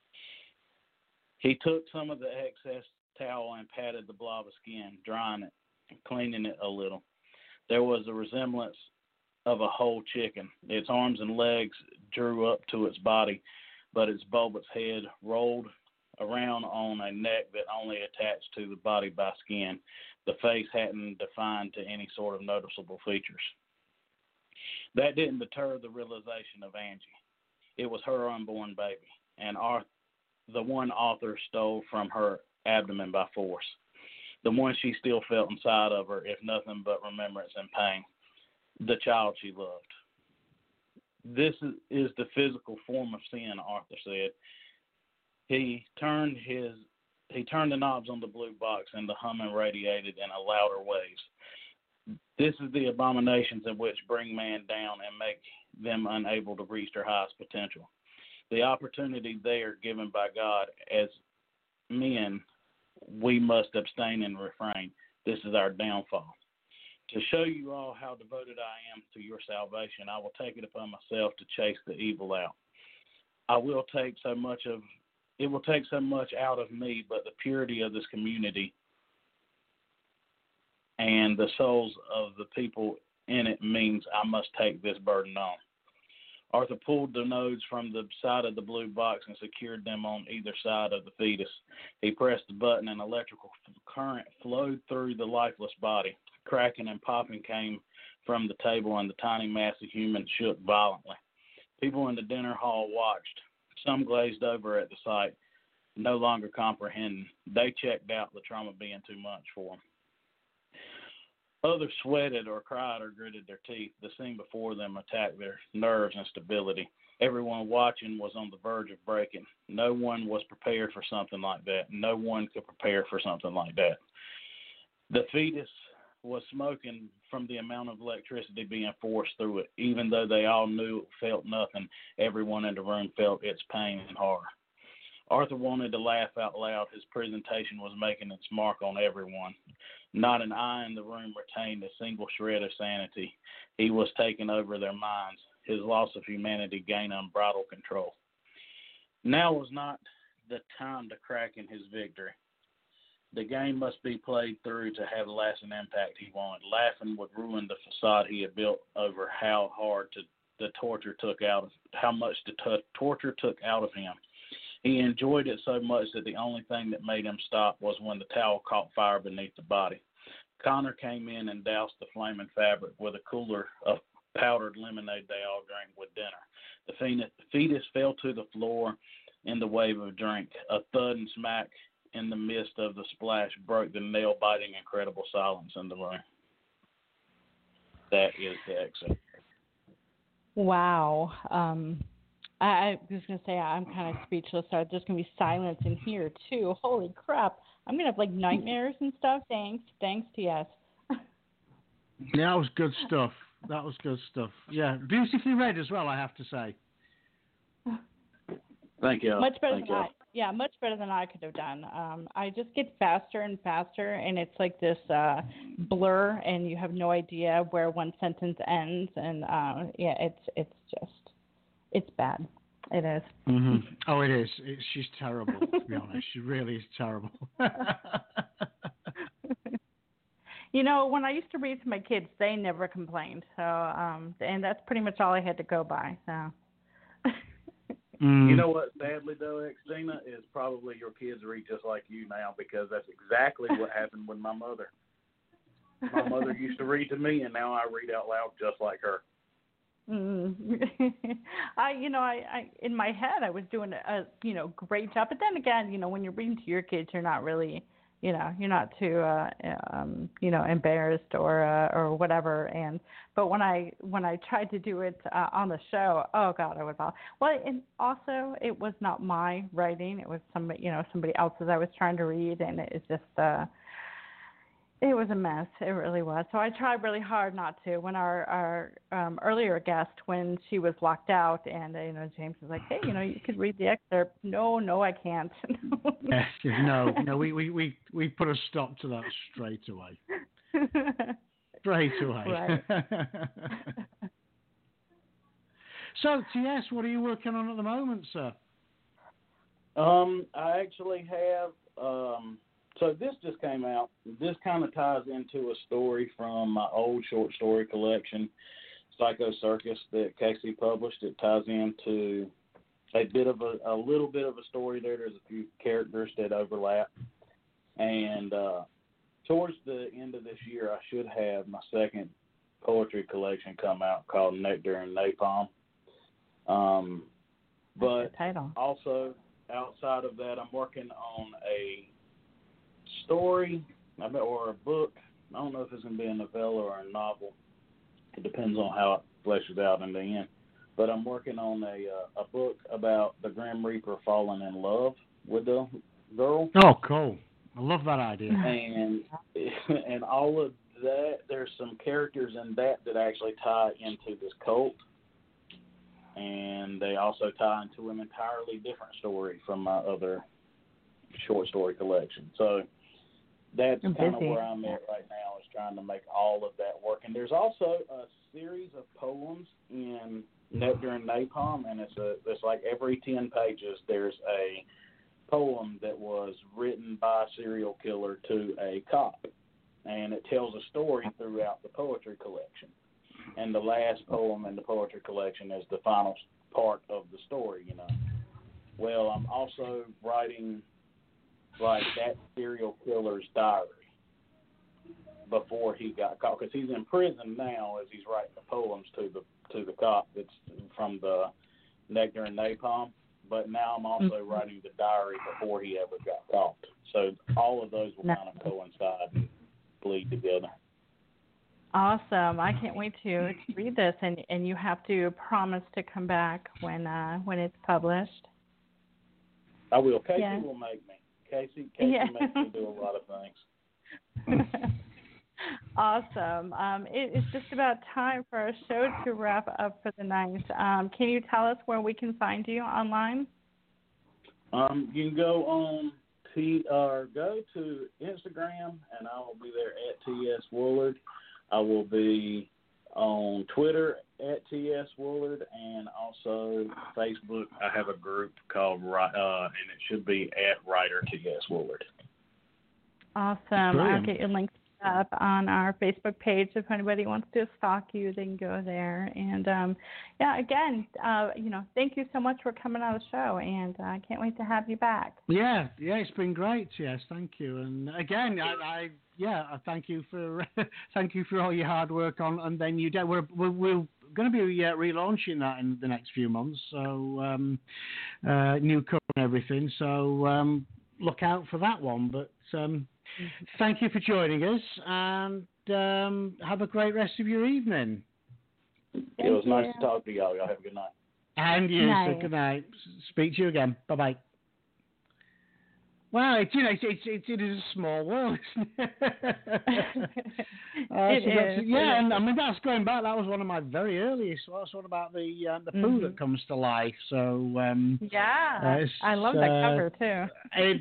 [SPEAKER 9] He took some of the excess towel and patted the blob of skin, drying it and cleaning it a little. There was a resemblance of a whole chicken. Its arms and legs drew up to its body, but its bulbous head rolled around on a neck that only attached to the body by skin. The face hadn't defined to any sort of noticeable features. That didn't deter the realization of Angie. It was her unborn baby, and the one Arthur stole from her abdomen by force, the one she still felt inside of her, if nothing but remembrance and pain, the child she loved. This is the physical form of sin, Arthur said. He turned the knobs on the blue box, and the humming radiated in a louder waves. This is the abominations in which bring man down and make them unable to reach their highest potential. The opportunity they are given by God as men, we must abstain and refrain. This is our downfall. To show you all how devoted I am to your salvation, I will take it upon myself to chase the evil out. It will take so much out of me, but the purity of this community and the souls of the people in it means I must take this burden on. Arthur pulled the nodes from the side of the blue box and secured them on either side of the fetus. He pressed the button and electrical current flowed through the lifeless body. Cracking and popping came from the table, and the tiny mass of humans shook violently. People in the dinner hall watched. Some glazed over at the sight, no longer comprehending. They checked out, the trauma being too much for them. Others sweated or cried or gritted their teeth. The scene before them attacked their nerves and stability. Everyone watching was on the verge of breaking. No one was prepared for something like that. No one could prepare for something like that. The fetus was smoking from the amount of electricity being forced through it. Even though they all knew it felt nothing, everyone in the room felt its pain and horror. Arthur wanted to laugh out loud. His presentation was making its mark on everyone. Not an eye in the room retained a single shred of sanity. He was taking over their minds. His loss of humanity gained unbridled control. Now was not the time to crack in his victory. The game must be played through to have the lasting impact he wanted. Laughing would ruin the facade he had built over how much the torture took out of him. He enjoyed it so much that the only thing that made him stop was when the towel caught fire beneath the body. Connor came in and doused the flaming fabric with a cooler of powdered lemonade they all drank with dinner. The fetus fell to the floor in the wave of drink. A thud and smack in the midst of the splash broke the nail-biting, incredible silence in the room. That is the excerpt.
[SPEAKER 6] Wow. I was going to say I'm kind of speechless. So there's going to be silence in here, too. Holy crap. I'm going to have, like, nightmares and stuff. Thanks, TS.
[SPEAKER 5] Yeah, that was good stuff. Yeah, beautifully read as well, I have to say.
[SPEAKER 9] Thank you.
[SPEAKER 6] Much better than I could have done. I just get faster and faster, and it's like this blur, and you have no idea where one sentence ends. And, it's bad. It is.
[SPEAKER 5] Mm-hmm. Oh, it is. She's terrible, to be honest. She really is terrible.
[SPEAKER 6] You know, when I used to read to my kids, they never complained. So, and that's pretty much all I had to go by. So.
[SPEAKER 9] You know what, sadly, though, Xena, is probably your kids read just like you now, because that's exactly what happened with my mother. My mother used to read to me, and now I read out loud just like her.
[SPEAKER 6] I in my head I was doing a great job, but then again, when you're reading to your kids, you're not really, you're not too embarrassed or whatever. But when I tried to do it on the show, oh God, I was all and also it was not my writing; it was somebody else's I was trying to read, and it's just It was a mess. It really was. So I tried really hard not to. When our earlier guest, when she was locked out, and James was like, "Hey, you could read the excerpt." No, I can't.
[SPEAKER 5] No. We put a stop to that straight away. Straight away.
[SPEAKER 6] Right.
[SPEAKER 5] So, T.S., what are you working on at the moment, sir?
[SPEAKER 9] I actually have. So this just came out. This kind of ties into a story from my old short story collection, Psycho Circus, that Casey published. It ties into a little bit of a story there. There's a few characters that overlap. And towards the end of this year, I should have my second poetry collection come out called Nectar and Napalm. But also, outside of that, I'm working on a story or a book. I don't know if it's going to be a novella or a novel. It depends on how it fleshes out in the end. But I'm working on a book about the Grim Reaper falling in love with the girl.
[SPEAKER 5] Oh, cool. I love that idea.
[SPEAKER 9] And all of that, there's some characters in that actually tie into this cult. And they also tie into an entirely different story from my other short story collection. So that's kind of where I'm at right now, is trying to make all of that work. And there's also a series of poems in Nectar and Napalm, and it's like every 10 pages there's a poem that was written by a serial killer to a cop. And it tells a story throughout the poetry collection. And the last poem in the poetry collection is the final part of the story, Well, I'm also writing like that serial killer's diary before he got caught, because he's in prison now as he's writing the poems to the cop that's from the Nectar and Napalm. But now I'm also writing the diary before he ever got caught. So all of those will kind of coincide and bleed together.
[SPEAKER 6] Awesome! I can't wait to read this, and you have to promise to come back when it's published.
[SPEAKER 9] I will. Casey will make me. Casey makes me do a lot of things.
[SPEAKER 6] Awesome. It is just about time for our show to wrap up for the night. Can you tell us where we can find you online?
[SPEAKER 9] You can go on go to Instagram, and I will be there at T.S. Woolard. I will be on Twitter at T.S. Woolard, and also Facebook. I have a group called, and it should be at Writer T.S. Woolard.
[SPEAKER 6] Awesome.
[SPEAKER 5] Brilliant.
[SPEAKER 6] I'll get your links up on our Facebook page. If anybody wants to stalk you, they can go there. And again, thank you so much for coming on the show, and I can't wait to have you back.
[SPEAKER 5] Yeah, it's been great. Yes, thank you. And again, I thank you for all your hard work on. And then we're going to be relaunching that in the next few months. So new cover and everything. So look out for that one. But thank you for joining us, and have a great rest of your evening.
[SPEAKER 9] It was nice to talk to y'all. Y'all have a good night.
[SPEAKER 5] And you, so good night. Speak to you again. Bye-bye. Wow, it is a small world, isn't it?
[SPEAKER 6] It is.
[SPEAKER 5] Yeah, and I mean, that's going back. That was one of my very earliest. So that's what about the poo that comes to life. So
[SPEAKER 6] I love that cover too.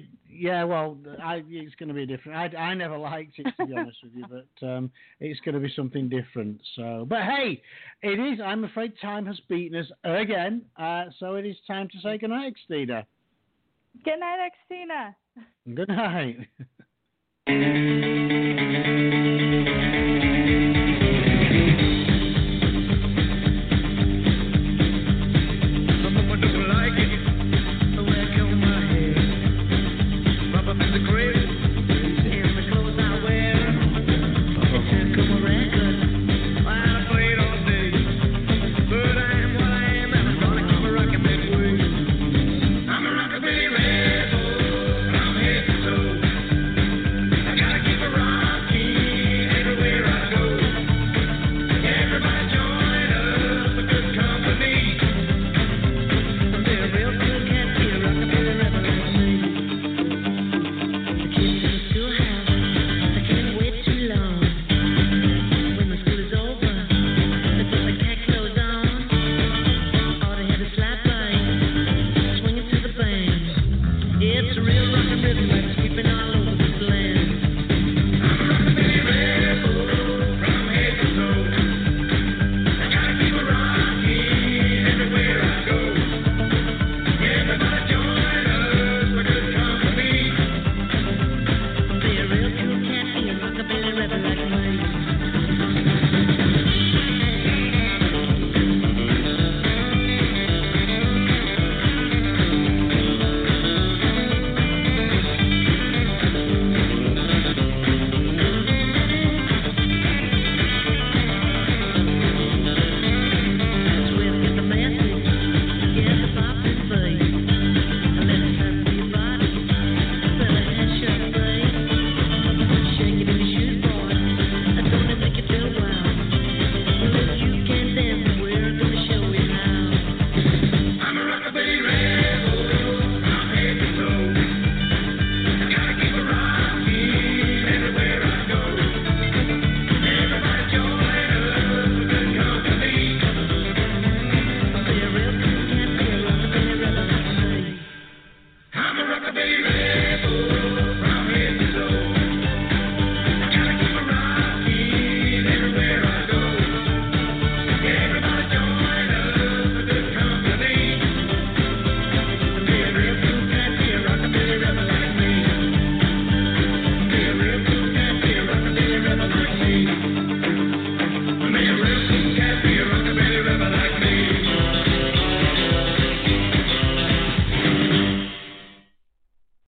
[SPEAKER 5] It's going to be different. I never liked it, to be honest with you, but it's going to be something different. So, but hey, it is. I'm afraid time has beaten us again. So it is time to say goodnight, Xtina.
[SPEAKER 6] Good night, Xtina.
[SPEAKER 5] Good night.
[SPEAKER 3] Gotta keep radio.